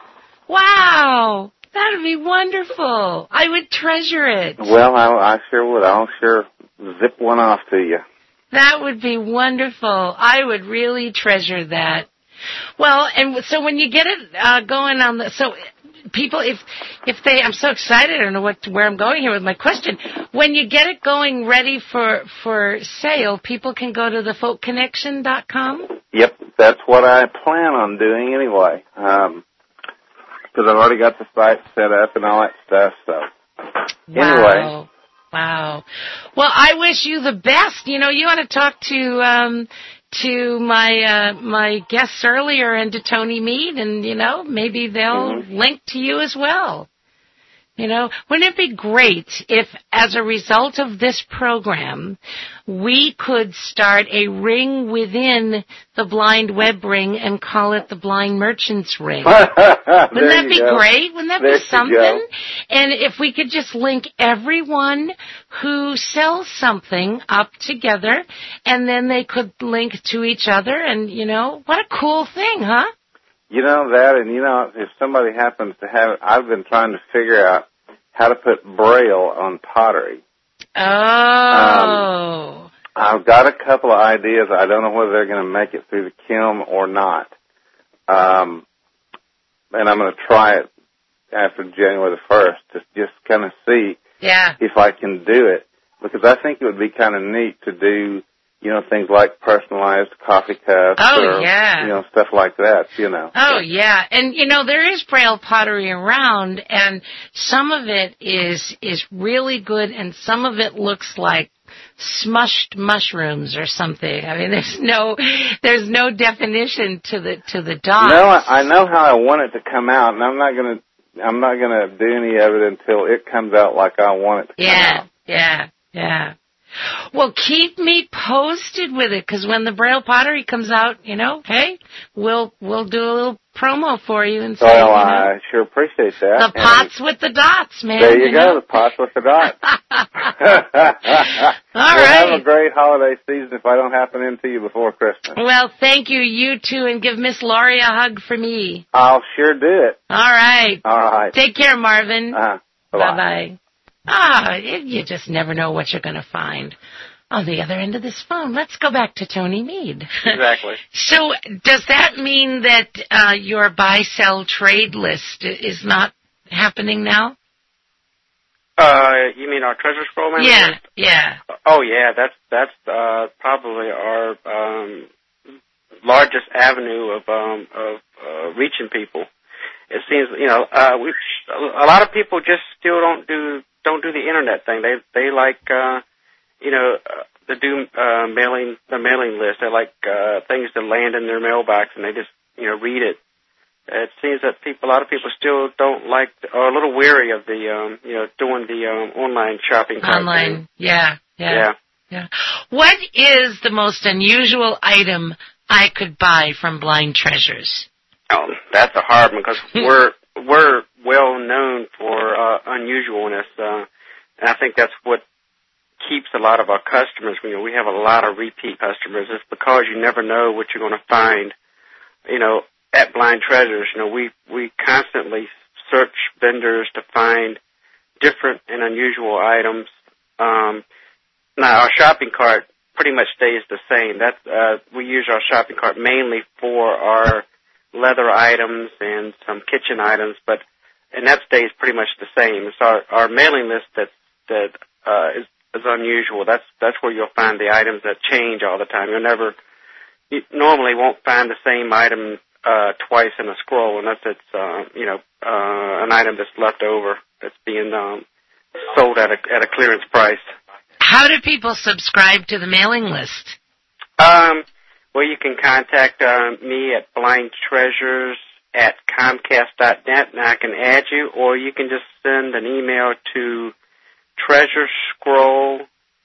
Wow. That would be wonderful. I would treasure it. Well, I, I sure would. I'll sure zip one off to you. That would be wonderful. I would really treasure that. Well, and so when you get it uh, going on the, so people, if if they, I'm so excited. I don't know what where I'm going here with my question. When you get it going, ready for for sale, people can go to the folk connection dot com. Yep, that's what I plan on doing anyway. Um, Because I've already got the site set up and all that stuff, so. Wow. Anyway. Wow. Well, I wish you the best. You know, you want to talk to, um, to my, uh, my guests earlier and to Tony Mead, and, you know, maybe they'll mm-hmm. link to you as well. You know, wouldn't it be great if, as a result of this program, we could start a ring within the Blind Web Ring and call it the Blind Merchants Ring? Wouldn't that be go. great? Wouldn't that there be something? And if we could just link everyone who sells something up together, and then they could link to each other, and, you know, what a cool thing, huh? You know that, and you know, if somebody happens to have it, I've been trying to figure out how to put Braille on pottery. Oh. Um, I've got a couple of ideas. I don't know whether they're going to make it through the kiln or not. Um, and I'm going to try it after January the first to just kind of see yeah. if I can do it, because I think it would be kind of neat to do, you know, things like personalized coffee cups oh, or, yeah. you know, stuff like that, you know. Oh, yeah. And, you know, there is Braille pottery around, and some of it is is really good, and some of it looks like smushed mushrooms or something. I mean, there's no there's no definition to the to the dots. No, I, I know how I want it to come out, and I'm not going to I'm not going to do any of it until it comes out like I want it to yeah, come out. Yeah, yeah. Well, keep me posted with it, because when the Braille pottery comes out, you know, hey, we'll we'll do a little promo for you and say, well, you know, I sure appreciate that. The pots and with the dots, man. There you, you go, know? the pots with the dots. All well, right. have a great holiday season if I don't happen into you before Christmas. Well, thank you, you too, and give Miss Laurie a hug for me. I'll sure do it. All right. All right. Take care, Marvin. Uh-huh. Bye-bye. Bye-bye. Ah, you just never know what you're going to find on the other end of this phone. Let's go back to Tony Mead. Exactly. So does that mean that uh, your buy-sell trade list is not happening now? Uh, you mean our treasure scroll mailing Yeah, list? yeah. Oh, yeah, that's that's uh, probably our um, largest avenue of um, of uh, reaching people. It seems, you know, uh, we a lot of people just still don't do don't do the internet thing. They they like, uh, you know, uh, the do uh, mailing the mailing list. They like uh, things to land in their mailbox, and they just you know read it. It seems that people, a lot of people still don't like, or a little weary of the, um, you know, doing the um, online shopping cart Online, thing. yeah, yeah, yeah, yeah. What is the most unusual item I could buy from Blind Treasures? Oh, that's a hard one, because we're we're well known for uh, unusualness, uh, and I think that's what keeps a lot of our customers. You know, we have a lot of repeat customers. It's because you never know what you're going to find. You know, at Blind Treasures, you know, we we constantly search vendors to find different and unusual items. Um, now, our shopping cart pretty much stays the same. That's uh, we use our shopping cart mainly for our leather items and some kitchen items, but and that stays pretty much the same. It's our, our mailing list that that uh, is, is unusual. That's that's where you'll find the items that change all the time. You'll never, you normally won't find the same item uh, twice in a scroll unless it's uh, you know uh, an item that's left over that's being um, sold at a at a clearance price. How do people subscribe to the mailing list? Um. Well, you can contact uh, me at blind treasures at comcast dot net, and I can add you, or you can just send an email to treasure scroll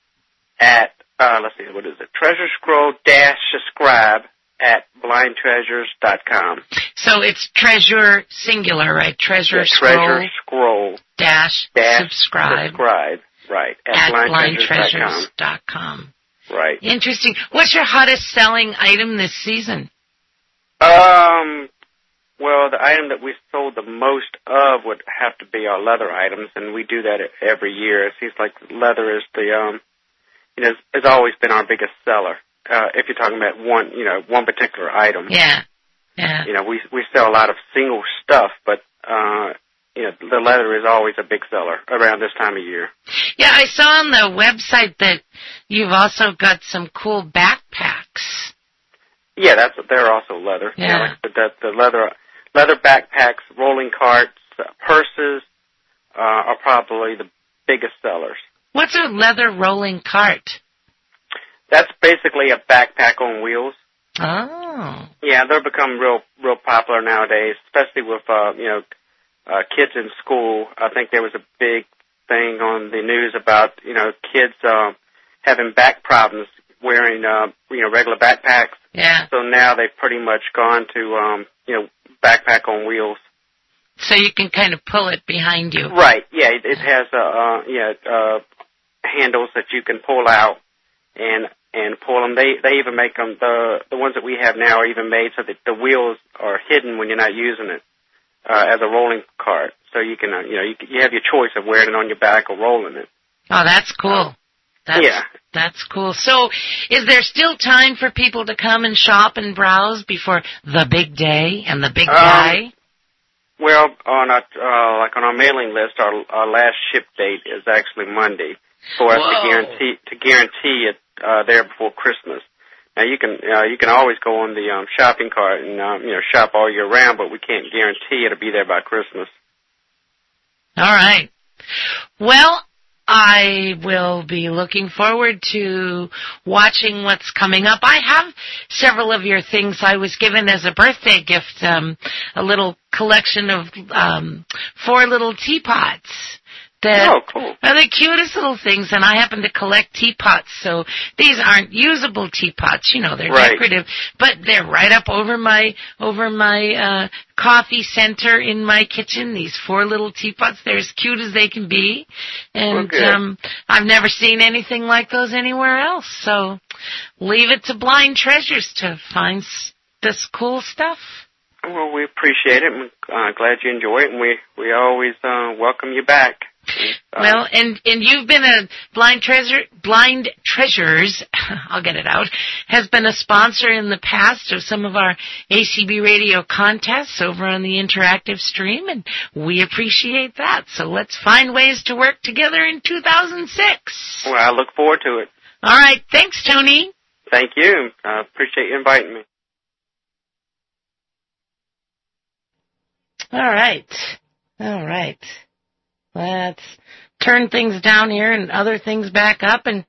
at, uh, let's see, what is it? treasure scroll dash subscribe at blind treasures dot com. So it's treasure singular, right? Treasure yeah, scroll, treasure scroll dash, dash subscribe, subscribe, right, at, at blind blind treasures treasures dot com. Right. Interesting. What's your hottest selling item this season? Um, well, the item that we sold the most of would have to be our leather items, and we do that every year. It seems like leather is the, um, you know, has always been our biggest seller. Uh, if you're talking about one, you know, one particular item. Yeah. Yeah. You know, we we sell a lot of single stuff, but uh, you know, the leather is always a big seller around this time of year. Yeah, I saw on the website that you've also got some cool backpacks. Yeah, that's they're also leather. Yeah, yeah like the, the, the leather leather backpacks, rolling carts, uh, purses uh, are probably the biggest sellers. What's a leather rolling cart? That's basically a backpack on wheels. Oh. Yeah, they're become real real popular nowadays, especially with uh, you know. Uh, kids in school. I think there was a big thing on the news about, you know, kids uh, having back problems wearing, uh, you know, regular backpacks. Yeah. So now they've pretty much gone to, um, you know, backpack on wheels. So you can kind of pull it behind you. Right. Yeah. It, it has, uh, uh, yeah, uh, handles that you can pull out and and pull them. They they even make them. The the ones that we have now are even made so that the wheels are hidden when you're not using it. Uh, as a rolling cart, so you can, uh, you know, you, you have your choice of wearing it on your back or rolling it. Oh, that's cool. That's, yeah, that's cool. So, is there still time for people to come and shop and browse before the big day and the big um, guy? Well, on our, uh, like on our mailing list, our, our last ship date is actually Monday for us Whoa. to guarantee to guarantee it uh, there before Christmas. Now you can uh, you can always go on the um, shopping cart and um, you know shop all year round, but we can't guarantee it'll be there by Christmas. All right. Well, I will be looking forward to watching what's coming up. I have several of your things. I was given as a birthday gift um, a little collection of um, four little teapots. That oh, cool. are the cutest little things, and I happen to collect teapots, so these aren't usable teapots, you know, they're right. decorative, but they're right up over my, over my, uh, coffee center in my kitchen, these four little teapots. They're as cute as they can be, and, okay. um, I've never seen anything like those anywhere else, so leave it to Blind Treasures to find s- this cool stuff. Well, we appreciate it, and uh, glad you enjoy it, and we, we always, uh, welcome you back. Uh, well, and, and you've been a Blind Treasure, Blind Treasures, I'll get it out, has been a sponsor in the past of some of our A C B radio contests over on the interactive stream, and we appreciate that. So let's find ways to work together in two thousand six. Well, I look forward to it. All right. Thanks, Tony. Thank you. I appreciate you inviting me. All right. All right. Let's turn things down here and other things back up. And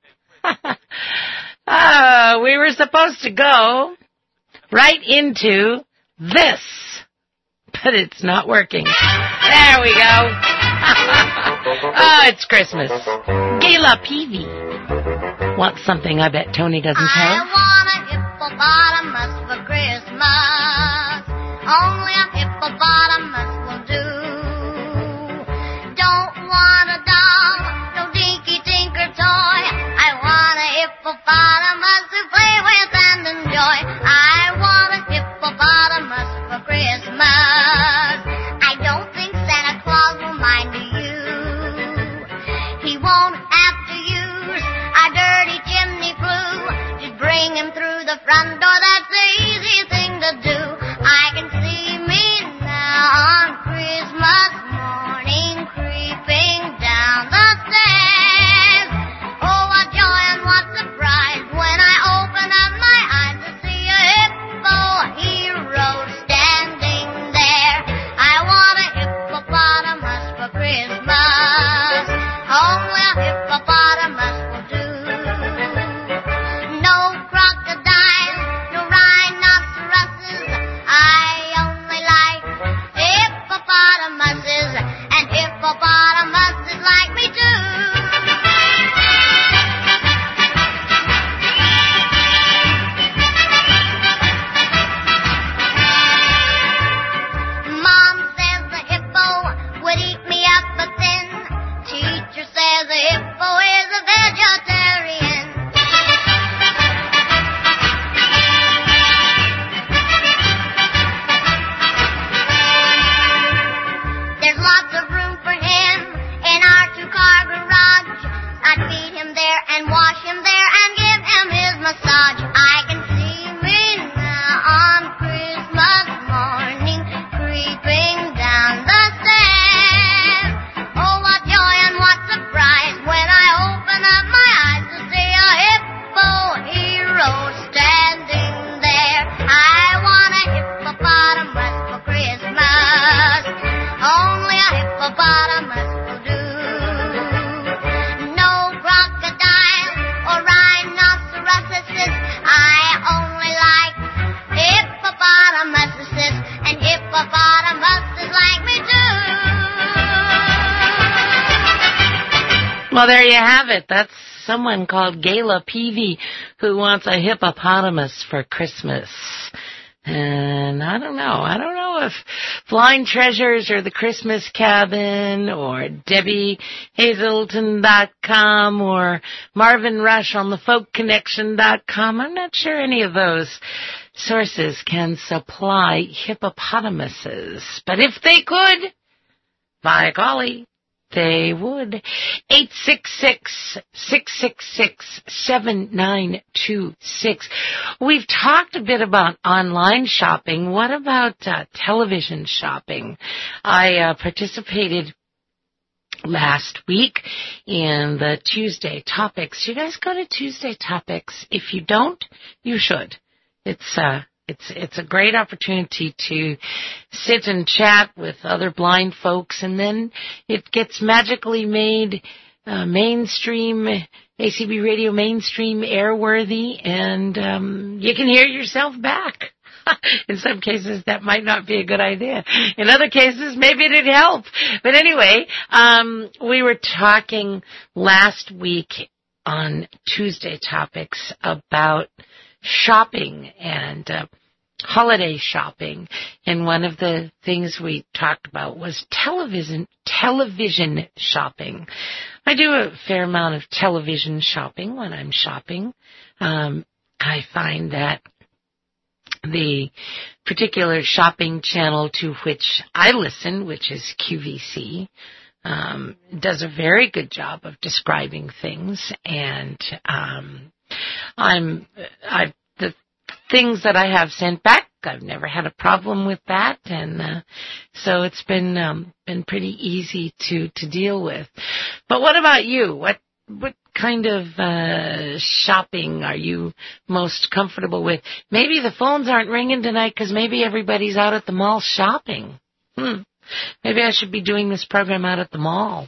uh, we were supposed to go right into this, but it's not working. There we go. Oh, it's Christmas. Gayla Peavy wants something I bet Tony doesn't have. I want a hippopotamus for Christmas. Only a hippopotamus will do. Don't want a doll, no dinky tinker toy. I want a hippopotamus to play with and enjoy. I want a hippopotamus for Christmas. I don't think Santa Claus will mind you. He won't have to use a dirty chimney flue to bring him through the front door. That's the easy thing to do. I can see me now on Christmas morning creeping down the stairs. Oh, what joy and what surprise when I open up my eyes to see a hippo hero standing there. I want a hippopotamus for Christmas. Only a hippopotamus will do. No crocodiles, no rhinoceroses. I only like hippopotamuses, and hippopotamuses like me too. Mom says the hippo would eat me up, but then teacher says the hippo is a vegetarian. There's lots of room for him in our two-car garage. I'd feed him there and wash him there and give him his massage. I can see me now on Christmas morning creeping down the stairs. Oh, what joy and what surprise when I open up my eyes to see a hippo hero standing there. I want a hippopotamus for Christmas. Only a hippopotamus will do. No crocodile or rhinoceroses. I only like hippopotamuses, and hippopotamuses like me too. Well, there you have it. That's someone called Gayla Peavy who wants a hippopotamus for Christmas. And I don't know. I don't know if Blind Treasures or the Christmas Cabin or Debbie Hazelton dot com or Marvin Rush on the folk connection dot com. I'm not sure any of those sources can supply hippopotamuses. But if they could, by golly, they would. eight six six, six six six, seven nine two six. We've talked a bit about online shopping. What about uh, television shopping? I uh, participated last week in the Tuesday Topics. You guys go to Tuesday Topics. If you don't, you should. It's uh It's it's a great opportunity to sit and chat with other blind folks, and then it gets magically made uh, mainstream, A C B Radio mainstream airworthy, and um, you can hear yourself back. In some cases, that might not be a good idea. In other cases, maybe it'd help. But anyway, um, we were talking last week on Tuesday Topics about shopping and uh, holiday shopping, and one of the things we talked about was television television shopping. I do a fair amount of television shopping when I'm shopping. Um, I find that the particular shopping channel to which I listen, which is Q V C, um, does a very good job of describing things, and um, I'm I the things that I have sent back, I've never had a problem with that, and uh, so it's been um, been pretty easy to to deal with. But what about you? What what kind of uh, shopping are you most comfortable with? Maybe the phones aren't ringing tonight because maybe everybody's out at the mall shopping. Hmm. Maybe I should be doing this program out at the mall.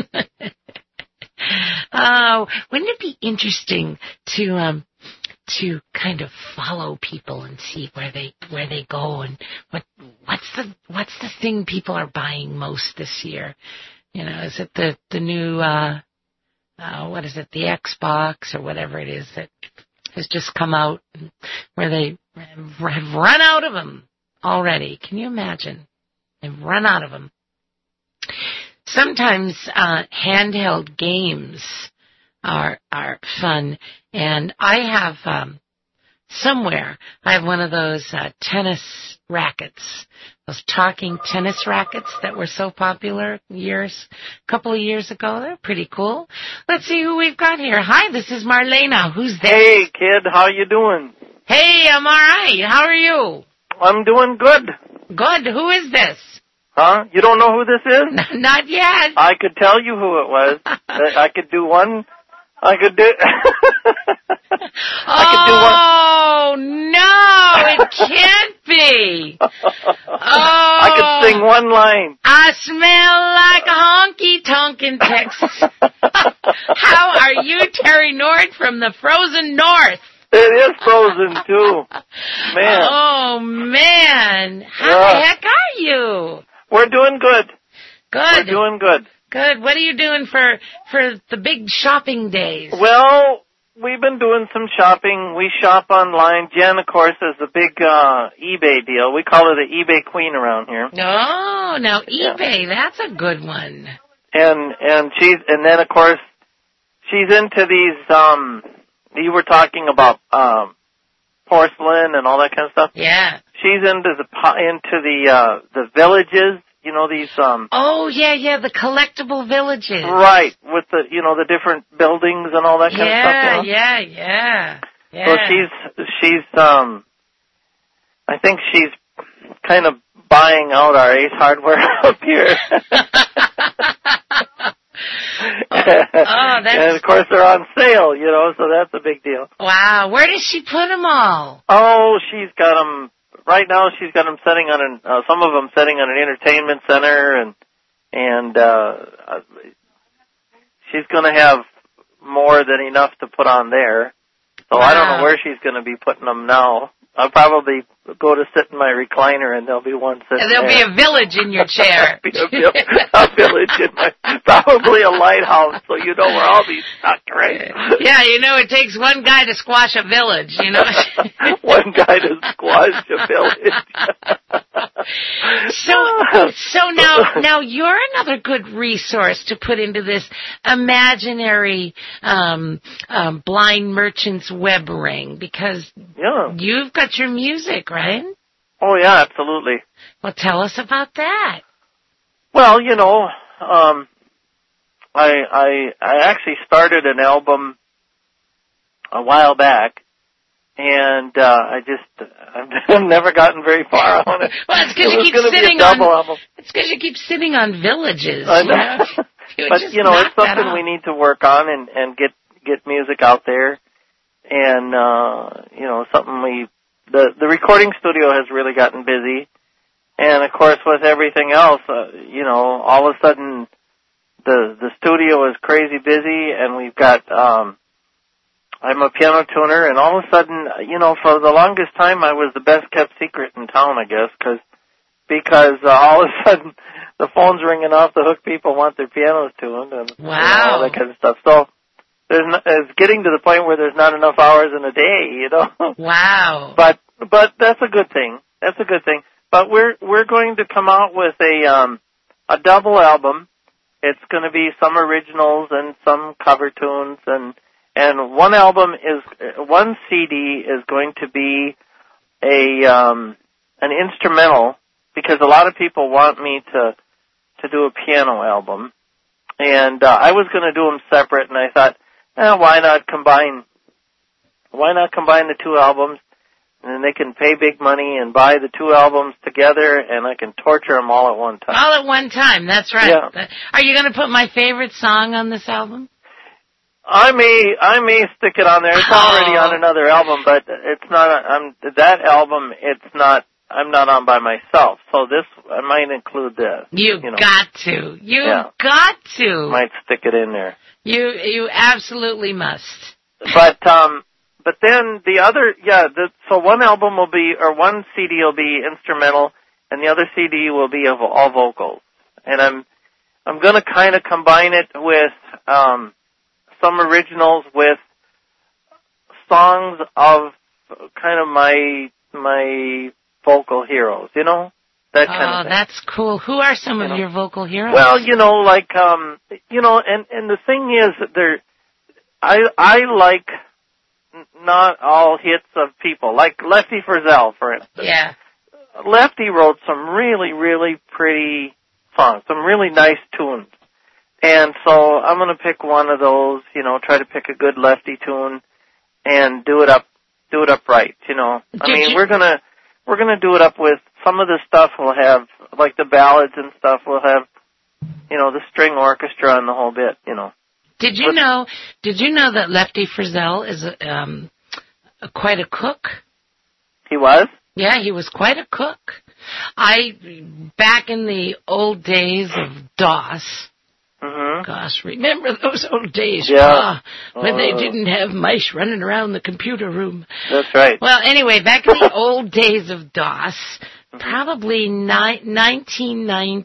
Oh, wouldn't it be interesting to um to kind of follow people and see where they where they go and what what's the what's the thing people are buying most this year? You know, is it the the new uh, uh what is it, the Xbox or whatever it is that has just come out, where they have run out of them already? Can you imagine? They've run out of them. Sometimes uh, handheld games are are fun, and I have um, somewhere I have one of those uh, tennis rackets, those talking tennis rackets that were so popular years, a couple of years ago. They're pretty cool. Let's see who we've got here. Hi, this is Marlena. Who's this? Hey, kid, how you doing? Hey, I'm all right. How are you? I'm doing good. Good. Who is this? Huh? You don't know who this is? Not yet. I could tell you who it was. I could do one. I could do. I could do one. Oh no! It can't be. Oh, I could sing one line. I smell like a honky tonk in Texas. How are you, Terry Nord from the frozen north? It is frozen too, man. Oh man! How yeah. the heck are you? We're doing good. Good. We're doing good. Good. What are you doing for for the big shopping days? Well, we've been doing some shopping. We shop online. Jen, of course, is the big uh eBay deal. We call her the eBay queen around here. Oh, now eBay, yeah. That's a good one. And and she's and then of course she's into these. um You were talking about um porcelain and all that kind of stuff. Yeah. She's into the into the uh the villages. You know, these, um... Oh, yeah, yeah, the collectible villages. Right, with the, you know, the different buildings and all that kind yeah, of stuff, you know? Yeah, yeah, yeah. So she's, she's, um, I think she's kind of buying out our Ace Hardware up here. oh, that's... And, of course, they're on sale, you know, so that's a big deal. Wow, where does she put them all? Oh, she's got them... Right now, she's got them setting on an, uh, some of them setting on an entertainment center, and and uh, she's going to have more than enough to put on there. So wow. I don't know where she's going to be putting them now. I'll probably go to sit in my recliner, and there'll be one sitting and there'll there. be a village in your chair. be a, a village in my, probably a lighthouse, so you know where I'll be stuck, right? Yeah, you know, it takes one guy to squash a village, you know. One guy to squash a village. so, so now, now you're another good resource to put into this imaginary um, um, blind merchant's web ring, because yeah. you've got your music, right? Oh, yeah, absolutely. Well, tell us about that. Well, you know, um, I I I actually started an album a while back, and uh, I just I've never gotten very far on it. Well, it's because it you keep gonna sitting be a double on. album. It's because you keep sitting on Villages. I know. You know? You But just you know, it's knock that something off. we need to work on and and get get music out there, and uh, you know, something we the the recording studio has really gotten busy, and of course with everything else, uh, you know, all of a sudden the the studio is crazy busy, and we've got um, I'm a piano tuner, and all of a sudden, you know, for the longest time I was the best kept secret in town, I guess, cause, because uh, all of a sudden the phone's ringing off the hook. People want their pianos tuned, and wow. you know, all that kind of stuff. So there's no, it's getting to the point where there's not enough hours in a day, you know. Wow. But but that's a good thing. That's a good thing. But we're we're going to come out with a um, a double album. It's going to be some originals and some cover tunes, and and one album is one C D is going to be a um, an instrumental, because a lot of people want me to to do a piano album, and uh, I was going to do them separate, and I thought, eh, why not combine? Why not combine the two albums, and then they can pay big money and buy the two albums together, and I can torture them all at one time. All at one time. That's right. Yeah. Are you going to put my favorite song on this album? I may I may stick it on there. It's already on another album, but it's not. I'm that album. It's not. I'm not on by myself, so this I might include this. You, you know. got to. You Yeah. got to. Might stick it in there. You you absolutely must. But um, but then the other, yeah. The, so one album will be, or one C D will be instrumental, and the other C D will be of all vocals. And I'm I'm going to kind of combine it with um, some originals with songs of kind of my my vocal heroes, you know, that kind oh, of thing. that's cool. Who are some You of know? your vocal heroes? Well, you know, like um, you know, and and the thing is that there, I I like n- not all hits of people, like Lefty Frizzell, for instance. Yeah. Lefty wrote some really really pretty songs, some really nice tunes, and so I'm going to pick one of those. You know, try to pick a good Lefty tune and do it up, do it up right. You know, I Did mean, you- we're gonna. We're going to do it up with some of the stuff we'll have, like the ballads and stuff, we'll have, you know, the string orchestra and the whole bit, you know. Did you know? Did you know that Lefty Frizzell is a, um, a, quite a cook? He was? Yeah, he was quite a cook. I back in the old days of DOS. Mm-hmm. Gosh, remember those old days? Yeah. Ah, when they Uh. didn't have mice running around the computer room. That's right. Well, anyway, back in the old days of DOS, probably ni- nineteen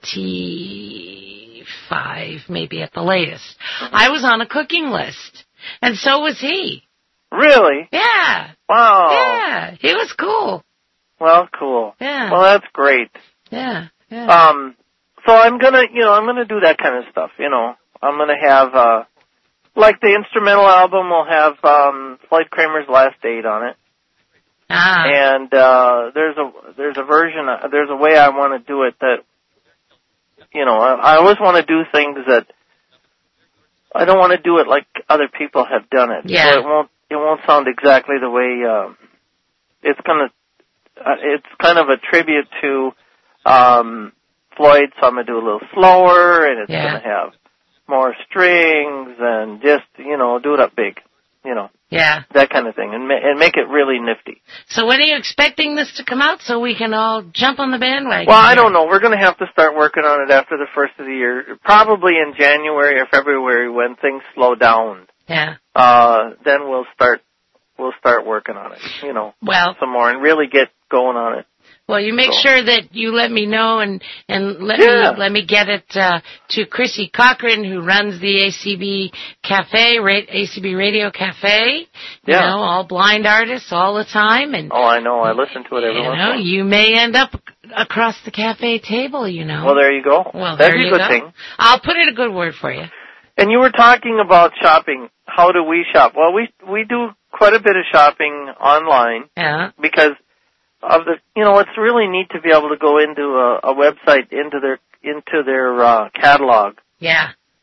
ninety-five, maybe at the latest, I was on a cooking list, and so was he. Really? Yeah. Wow. Yeah, he was cool. Well, cool. Yeah. Well, that's great. Yeah. Yeah. Um, so I'm gonna, you know, I'm gonna do that kind of stuff, you know. I'm gonna have, uh, like the instrumental album will have, um, Floyd Kramer's Last Date on it. Ah. And, uh, there's a, there's a version, uh, there's a way I want to do it that, you know, I, I always want to do things that, I don't want to do it like other people have done it. Yeah. So it won't, it won't sound exactly the way, um, it's gonna, uh, it's kind of a tribute to, um, Floyd, so I'm going to do a little slower, and it's Yeah. going to have more strings, and just, you know, do it up big, you know, Yeah. that kind of thing, and, ma- and make it really nifty. So when are you expecting this to come out so we can all jump on the bandwagon? Well, I don't know. We're going to have to start working on it after the first of the year, probably in January or February when things slow down. Yeah. Uh, then we'll start, we'll start working on it, you know, Well, some more, and really get going on it. well, you make So- sure that you let me know and and let Yeah. me let me get it uh, to Chrissy Cochran, who runs the A C B Cafe, ra- A C B Radio Cafe. You Yeah. know, all blind artists all the time, and Oh, I know. I listen to it every you once in a know, while. you may end up across the cafe table. You know. Well, there you go. Well, That'd there be a you good go. thing. I'll put in a good word for you. And you were talking about shopping. How do we shop? Well, we we do quite a bit of shopping online Yeah. because of the, you know, it's really neat to be able to go into a, a website, into their into their uh, catalog, Yeah.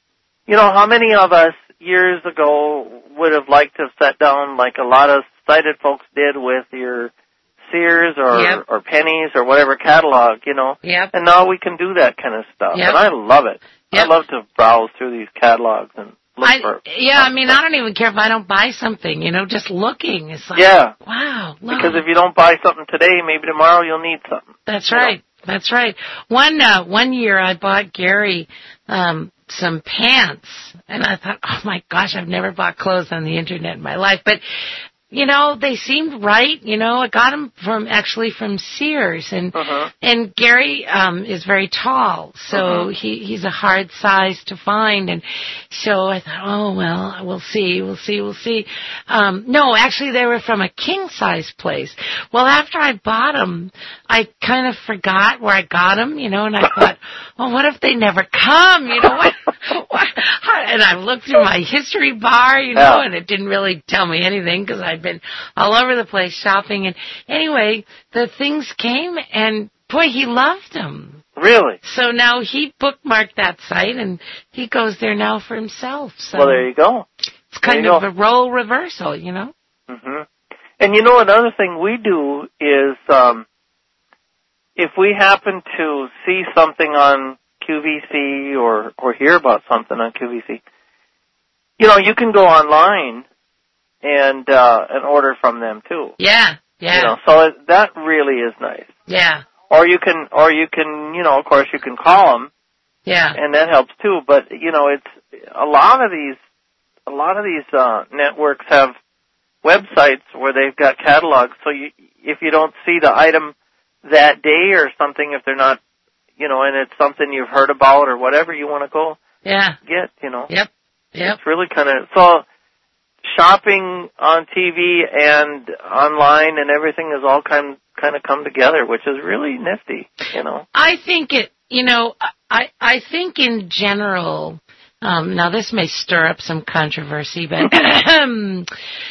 you know, how many of us years ago would have liked to have sat down like a lot of sighted folks did with your Sears or Yep. or Pennies or whatever catalog, you know? Yep. And now we can do that kind of stuff. Yep. And I love it. Yep. I love to browse through these catalogs and look I, for... yeah, I mean, I don't even care if I don't buy something, you know, just looking. It's like, Yeah. wow. Look. Because if you don't buy something today, maybe tomorrow you'll need something. That's you know? right. That's right. One uh, one year I bought Gary um some pants, and I thought, oh my gosh, I've never bought clothes on the internet in my life, but you know, they seemed right. You know, I got them from actually from Sears, and Uh-huh. and Gary um is very tall, so Uh-huh. he he's a hard size to find, and so I thought, oh well, we'll see, we'll see, we'll see. Um, no, actually, they were from a king size place. Well, after I bought them, I kind of forgot where I got them, you know, and I thought, well, what if they never come? You know what? what? And I looked through my history bar, you know, Yeah. and it didn't really tell me anything because I'd been all over the place shopping. And anyway, the things came, and boy, he loved them. Really? So now he bookmarked that site, and he goes there now for himself. So Well, there you go. it's kind there you of go. a role reversal, you know? hmm And you know, another thing we do is um, if we happen to see something on Q V C or, or hear about something on Q V C, you know, you can go online and uh, and order from them too. Yeah, yeah, You know, so it, that really is nice. yeah, Or you can, or you can, you know, of course, you can call them, yeah. and that helps too. But you know, it's a lot of these, a lot of these uh, networks have websites where they've got catalogs. So you, if you don't see the item that day or something, if they're not, you know, and it's something you've heard about or whatever, you want to go Yeah. get, you know. Yep. Yep. It's really kind of so. Shopping on T V and online and everything has all kind kind of come together, which is really nifty, you know. I think it, you know, I, I think in general, um, now this may stir up some controversy, but oh,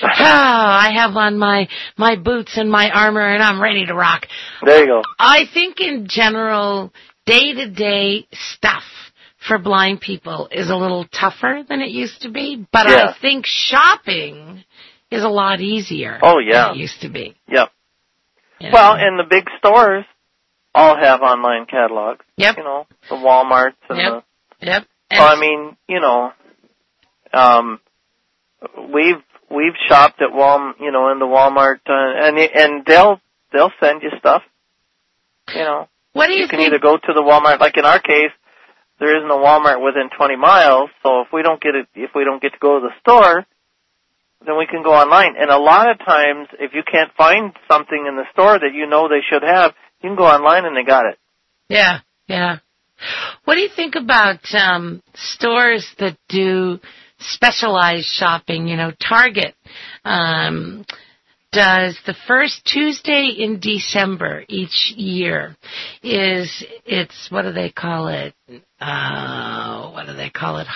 I have on my, my boots and my armor and I'm ready to rock. There you go. I think in general, day-to-day stuff for blind people is a little tougher than it used to be, but Yeah. I think shopping is a lot easier Oh, yeah. than it used to be. Yep. you know? Well, and the big stores all have online catalogs. Yep. You know, the Walmarts and Yep. Yep. the. So I mean, you know, um, we've we've shopped at Wal, you know, in the Walmart, uh, and and they'll they'll send you stuff. You know, what do you, you can think? either go to the Walmart, like in our case, there isn't a Walmart within twenty miles. So if we don't get it, if we don't get to go to the store, then we can go online. And a lot of times, if you can't find something in the store that you know they should have, you can go online and they got it. Yeah, yeah. What do you think about um, stores that do specialized shopping? You know, Target um, does the first Tuesday in December each year. Is it's what do they call it? Uh, what do they call it?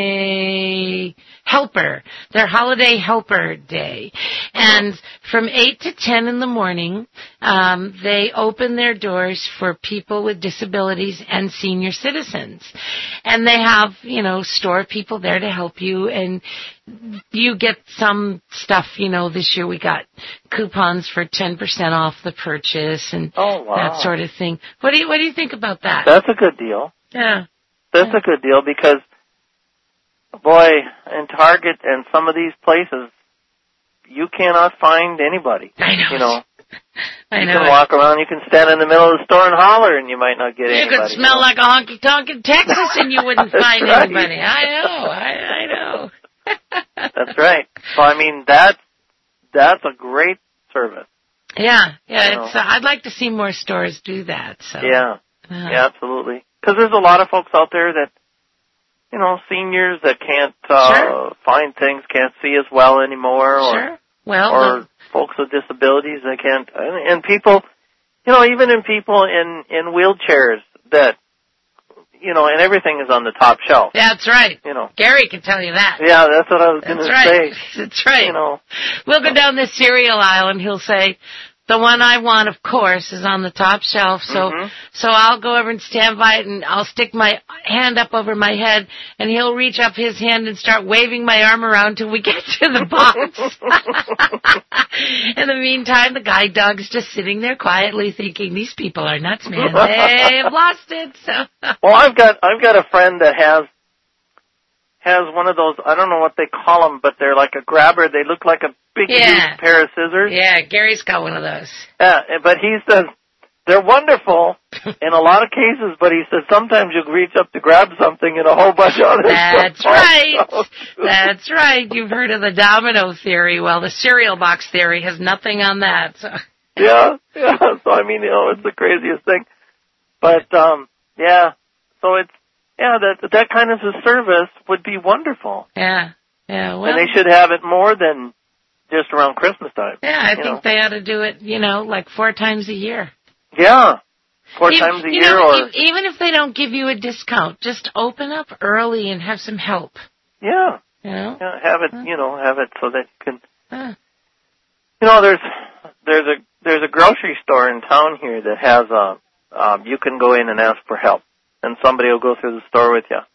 Holiday Helper. Their Holiday Helper Day. And from eight to ten in the morning, um, they open their doors for people with disabilities and senior citizens. And they have, you know, store people there to help you, and you get some stuff, you know, this year we got coupons for ten percent off the purchase and Oh, wow. that sort of thing. What do you, what do you think about that? That's a good deal. Yeah. That's a good deal because, boy, in Target and some of these places, you cannot find anybody. I know. You know, I you know. can walk around, you can stand in the middle of the store and holler, and you might not get You anybody. could smell you know? like a honky tonk in Texas and you wouldn't That's find right. anybody. I know. I, I know. That's right. So I mean, that's that's a great service. Yeah, yeah. You It's. know. Uh, I'd like to see more stores do that. So. Yeah, Uh, yeah, absolutely. Because there's a lot of folks out there that, you know, seniors that can't uh, Sure. find things, can't see as well anymore, or Sure. Well. or the- folks with disabilities that can't, and, and people, you know, even in people in in wheelchairs that, you know, and everything is on the top shelf. that's right. You know. Gary can tell you that. Yeah, that's what I was going That's to right. say. That's right. You know. We'll go down the cereal aisle and he'll say, The one I want, of course, is on the top shelf. So, Mhm. so I'll go over and stand by it, and I'll stick my hand up over my head, and he'll reach up his hand and start waving my arm around till we get to the box. In the meantime, the guide dog's just sitting there quietly thinking, these people are nuts, man. They've lost it. So. Well, I've got I've got a friend that has has one of those, I don't know what they call them, but they're like a grabber. They look like a big, Yeah. huge pair of scissors. Yeah, Gary's got one of those. Yeah, but he says they're wonderful in a lot of cases, but he says sometimes you'll reach up to grab something and a whole bunch of other That's stuff right. falls out. That's right. You've heard of the domino theory. Well, the cereal box theory has nothing on that. So. Yeah, yeah. So I mean, you know, it's the craziest thing. But um, yeah. So it's yeah that that kind of a service would be wonderful. Yeah, yeah. Well, And they should have it more than just around Christmas time. yeah, I you think know. they ought to do it. You know, like four times a year. Yeah, four Even- times a you year, know, or e- even if they don't give you a discount, just open up early and have some help. yeah, You know. yeah, have it. You know, have it so that you can. Huh. You know, there's there's a there's a grocery store in town here that has a um, you can go in and ask for help, and somebody will go through the store with you.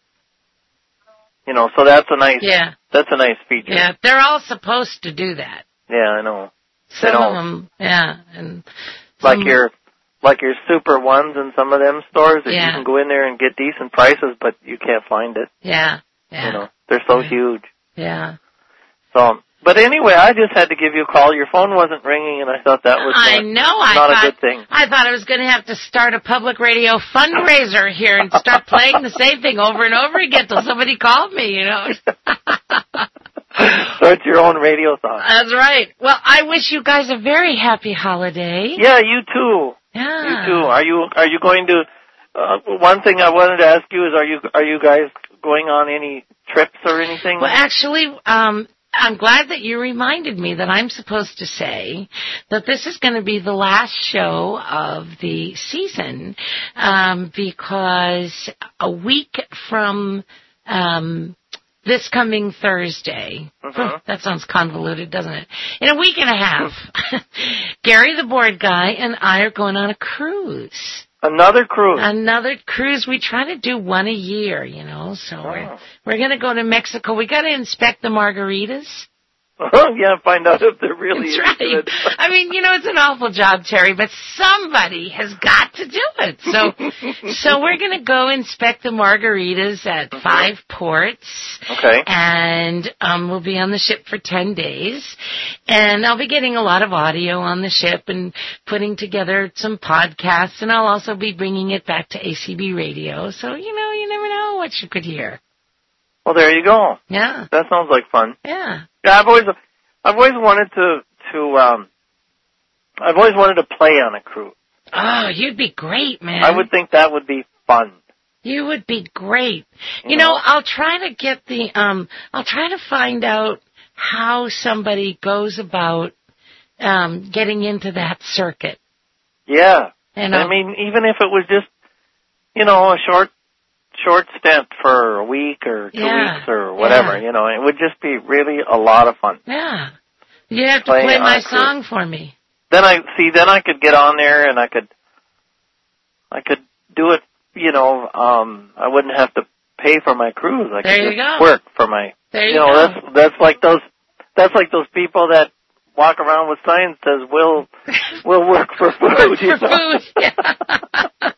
You know, so that's a nice Yeah. that's a nice feature. Yeah, they're all supposed to do that. Yeah, I know. They Some of don't. them, yeah, and Like some- your like your super ones in some of them stores that Yeah. you can go in there and get decent prices, but you can't find it. yeah, yeah, You know, they're so Yeah. huge. yeah. So, but anyway, I just had to give you a call. Your phone wasn't ringing, and I thought that was I uh, know. I not thought a good thing. I thought I was going to have to start a public radio fundraiser here and start playing the same thing over and over again till somebody called me. You know. Start your own radio song. That's right. Well, I wish you guys a very happy holiday. Yeah, you too. Yeah. You too. Are you are you going to? Uh, one thing I wanted to ask you is, are you are you guys going on any trips or anything? Well, actually, um, I'm glad that you reminded me that I'm supposed to say that this is going to be the last show of the season, um, because a week from um, this coming Thursday, Mhm. that sounds convoluted, doesn't it? In a week and a half, Gary the board guy and I are going on a cruise. Another cruise. Another cruise. We try to do one a year, you know, so Oh. we're, we're going to go to Mexico. We got to inspect the margaritas. Oh, yeah, find out if they're really That's right. good. I mean, you know, it's an awful job, Terry, but somebody has got to do it. So, so we're going to go inspect the margaritas at five ports. Okay. And um, we'll be on the ship for ten days. And I'll be getting a lot of audio on the ship and putting together some podcasts. And I'll also be bringing it back to A C B Radio. So, you know, you never know what you could hear. Well, there you go. Yeah. That sounds like fun. Yeah. Yeah, I've always I've always wanted to to um I've always wanted to play on a cruise. Oh, you'd be great, man. I would think that would be fun. You would be great. You, You know, know? I'll try to get the, um, I'll try to find out how somebody goes about, um, getting into that circuit. Yeah. And I mean, even if it was just, you know, a short, short stint for a week or two Yeah. weeks or whatever, Yeah. you know, it would just be really a lot of fun. Yeah. You have to Playing play on my a cruise. song for me. Then I, see, then I could get on there and I could, I could do it, you know, um, I wouldn't have to pay for my cruise. I There could you just go. work for my, There you you know, go. that's, that's like those, that's like those people that walk around with signs that says, we'll, we'll work for food. you For know? food.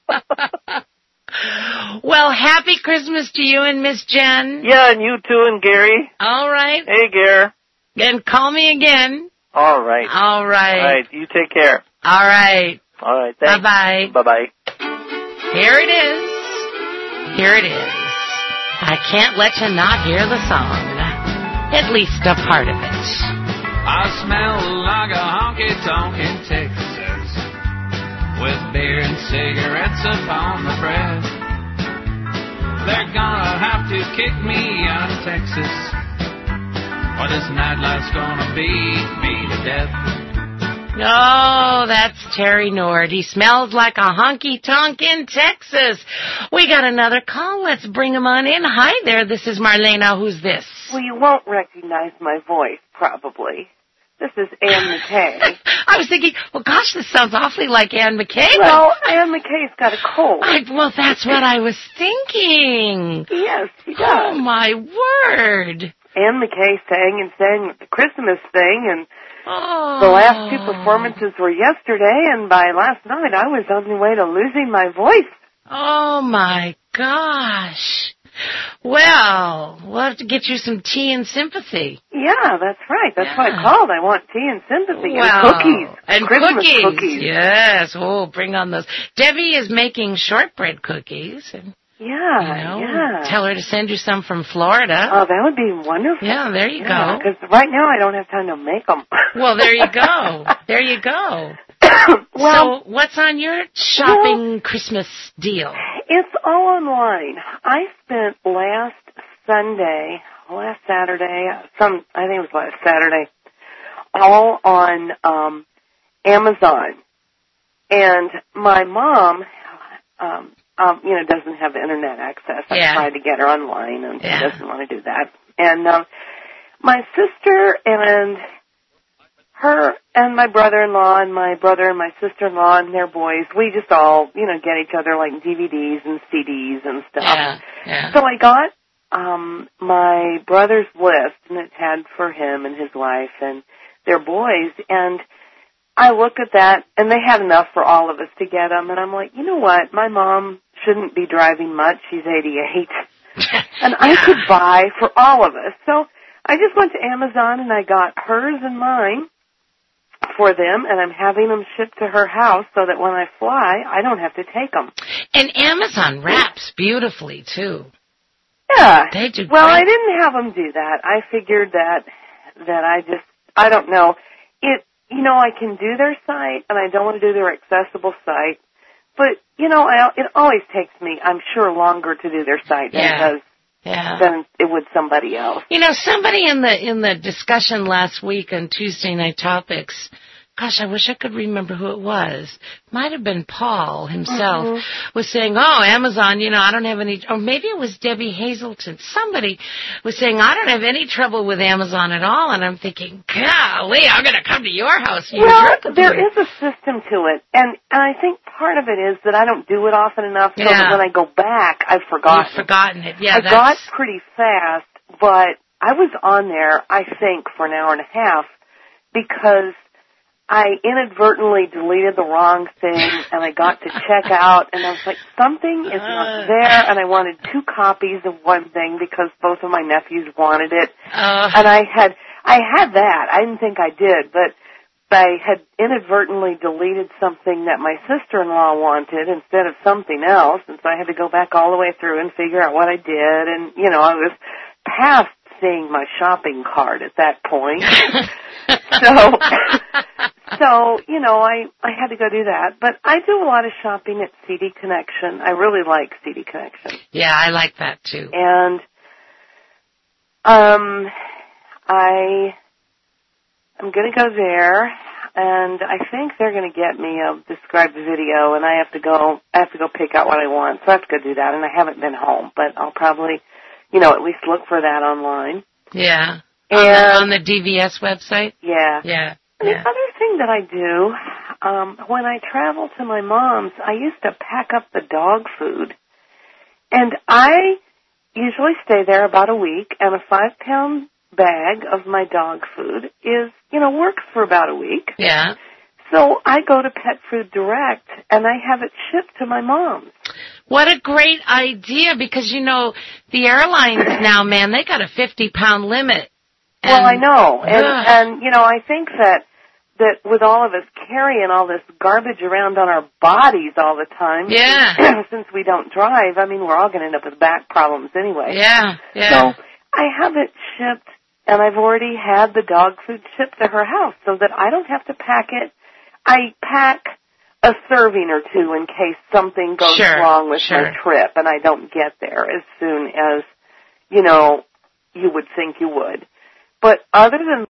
Well, happy Christmas to you and Miss Jen. Yeah, and you too, and Gary. All right. Hey, Gare. And call me again. All right. All right. All right. You take care. All right. All right. Thanks. Bye-bye. Bye-bye. Here it is. Here it is. I can't let you not hear the song. At least a part of it. I smell like a honky-tonk in Texas, with beer and cigarettes upon the breath. They're gonna have to kick me out of Texas, or this nightlife's gonna beat me to death. Oh, that's Terry Nord. He smells like a honky-tonk in Texas. We got another call. Let's bring him on in. Hi there. This is Marlena. Who's this? Well, you won't recognize my voice, probably. This is Ann McKay. I was thinking, well, gosh, this sounds awfully like Ann McKay. Well, Ann McKay's got a cold. I, well, that's what I was thinking. Yes, she does. Oh, my word. Ann McKay sang and sang the Christmas thing, and oh. the last two performances were yesterday, and by last night I was on the way to losing my voice. Oh, my gosh. Well, we'll have to get you some tea and sympathy. Yeah, that's right. That's yeah. what I called. I want tea and sympathy well, and cookies. And Christmas cookies. cookies. Yes. Oh, bring on those. Debbie is making shortbread cookies. And, yeah, you know, yeah. Tell her to send you some from Florida. Oh, that would be wonderful. Yeah, there you yeah, go. Because right now I don't have time to make them. Well, there you go. There you go. Well, so, what's on your shopping well, Christmas deal? It's all online. I spent last Sunday, last Saturday, some I think it was last Saturday, all on um, Amazon. And my mom, um, um, you know, doesn't have internet access. I yeah. tried to get her online, and yeah. she doesn't want to do that. And um, my sister and her and my brother-in-law and my brother and my sister-in-law and their boys, we just all, you know, get each other like D V Ds and C Ds and stuff. Yeah, yeah. So I got um my brother's list, and it had for him and his wife and their boys, and I look at that, and they had enough for all of us to get them, and I'm like, you know what, my mom shouldn't be driving much, she's eighty-eight, and I could buy for all of us. So I just went to Amazon, and I got hers and mine for them, and I'm having them shipped to her house so that when I fly, I don't have to take them. And Amazon wraps beautifully, too. Yeah. They do well, great. I didn't have them do that. I figured that, that I just, I don't know. It, you know, I can do their site, and I don't want to do their accessible site, but, you know, I, it always takes me, I'm sure, longer to do their site than yeah. it does Yeah. than it would somebody else. You know, somebody in the in the discussion last week on Tuesday Night Topics, gosh, I wish I could remember who it was. Might have been Paul himself, mm-hmm. was saying, oh, Amazon, you know, I don't have any, or maybe it was Debbie Hazelton. Somebody was saying, I don't have any trouble with Amazon at all. And I'm thinking, golly, I'm going to come to your house. You well, there is a system to it. And, and I think part of it is that I don't do it often enough so yeah. that when I go back, I've forgotten. You've forgotten it. Yeah, I that's... got pretty fast, but I was on there, I think, for an hour and a half because I inadvertently deleted the wrong thing, and I got to check out, and I was like, something is not there, and I wanted two copies of one thing because both of my nephews wanted it, uh, and I had I had that. I didn't think I did, but I had inadvertently deleted something that my sister-in-law wanted instead of something else, and so I had to go back all the way through and figure out what I did, and, you know, I was past seeing my shopping cart at that point. so, so, you know, I, I had to go do that. But I do a lot of shopping at C D Connection. I really like C D Connection. Yeah, I like that too. And, um, I, I'm going to go there, and I think they're going to get me a described video, and I have to go, I have to go pick out what I want. So I have to go do that, and I haven't been home, but I'll probably, you know, at least look for that online. Yeah. And on, the, on the D V S website? Yeah. Yeah. And yeah. the other thing that I do, um, when I travel to my mom's, I used to pack up the dog food. And I usually stay there about a week, and a five-pound bag of my dog food is, you know, works for about a week. Yeah. So I go to Pet Food Direct, and I have it shipped to my mom's. What a great idea, because, you know, the airlines now, man, they got a fifty-pound limit. And, well, I know. And, and, you know, I think that, that with all of us carrying all this garbage around on our bodies all the time, yeah. since we don't drive, I mean, we're all going to end up with back problems anyway. Yeah, yeah. So I have it shipped, and I've already had the dog food shipped to her house so that I don't have to pack it. I pack a serving or two in case something goes sure, wrong with sure. my trip and I don't get there as soon as, you know, you would think you would. But other than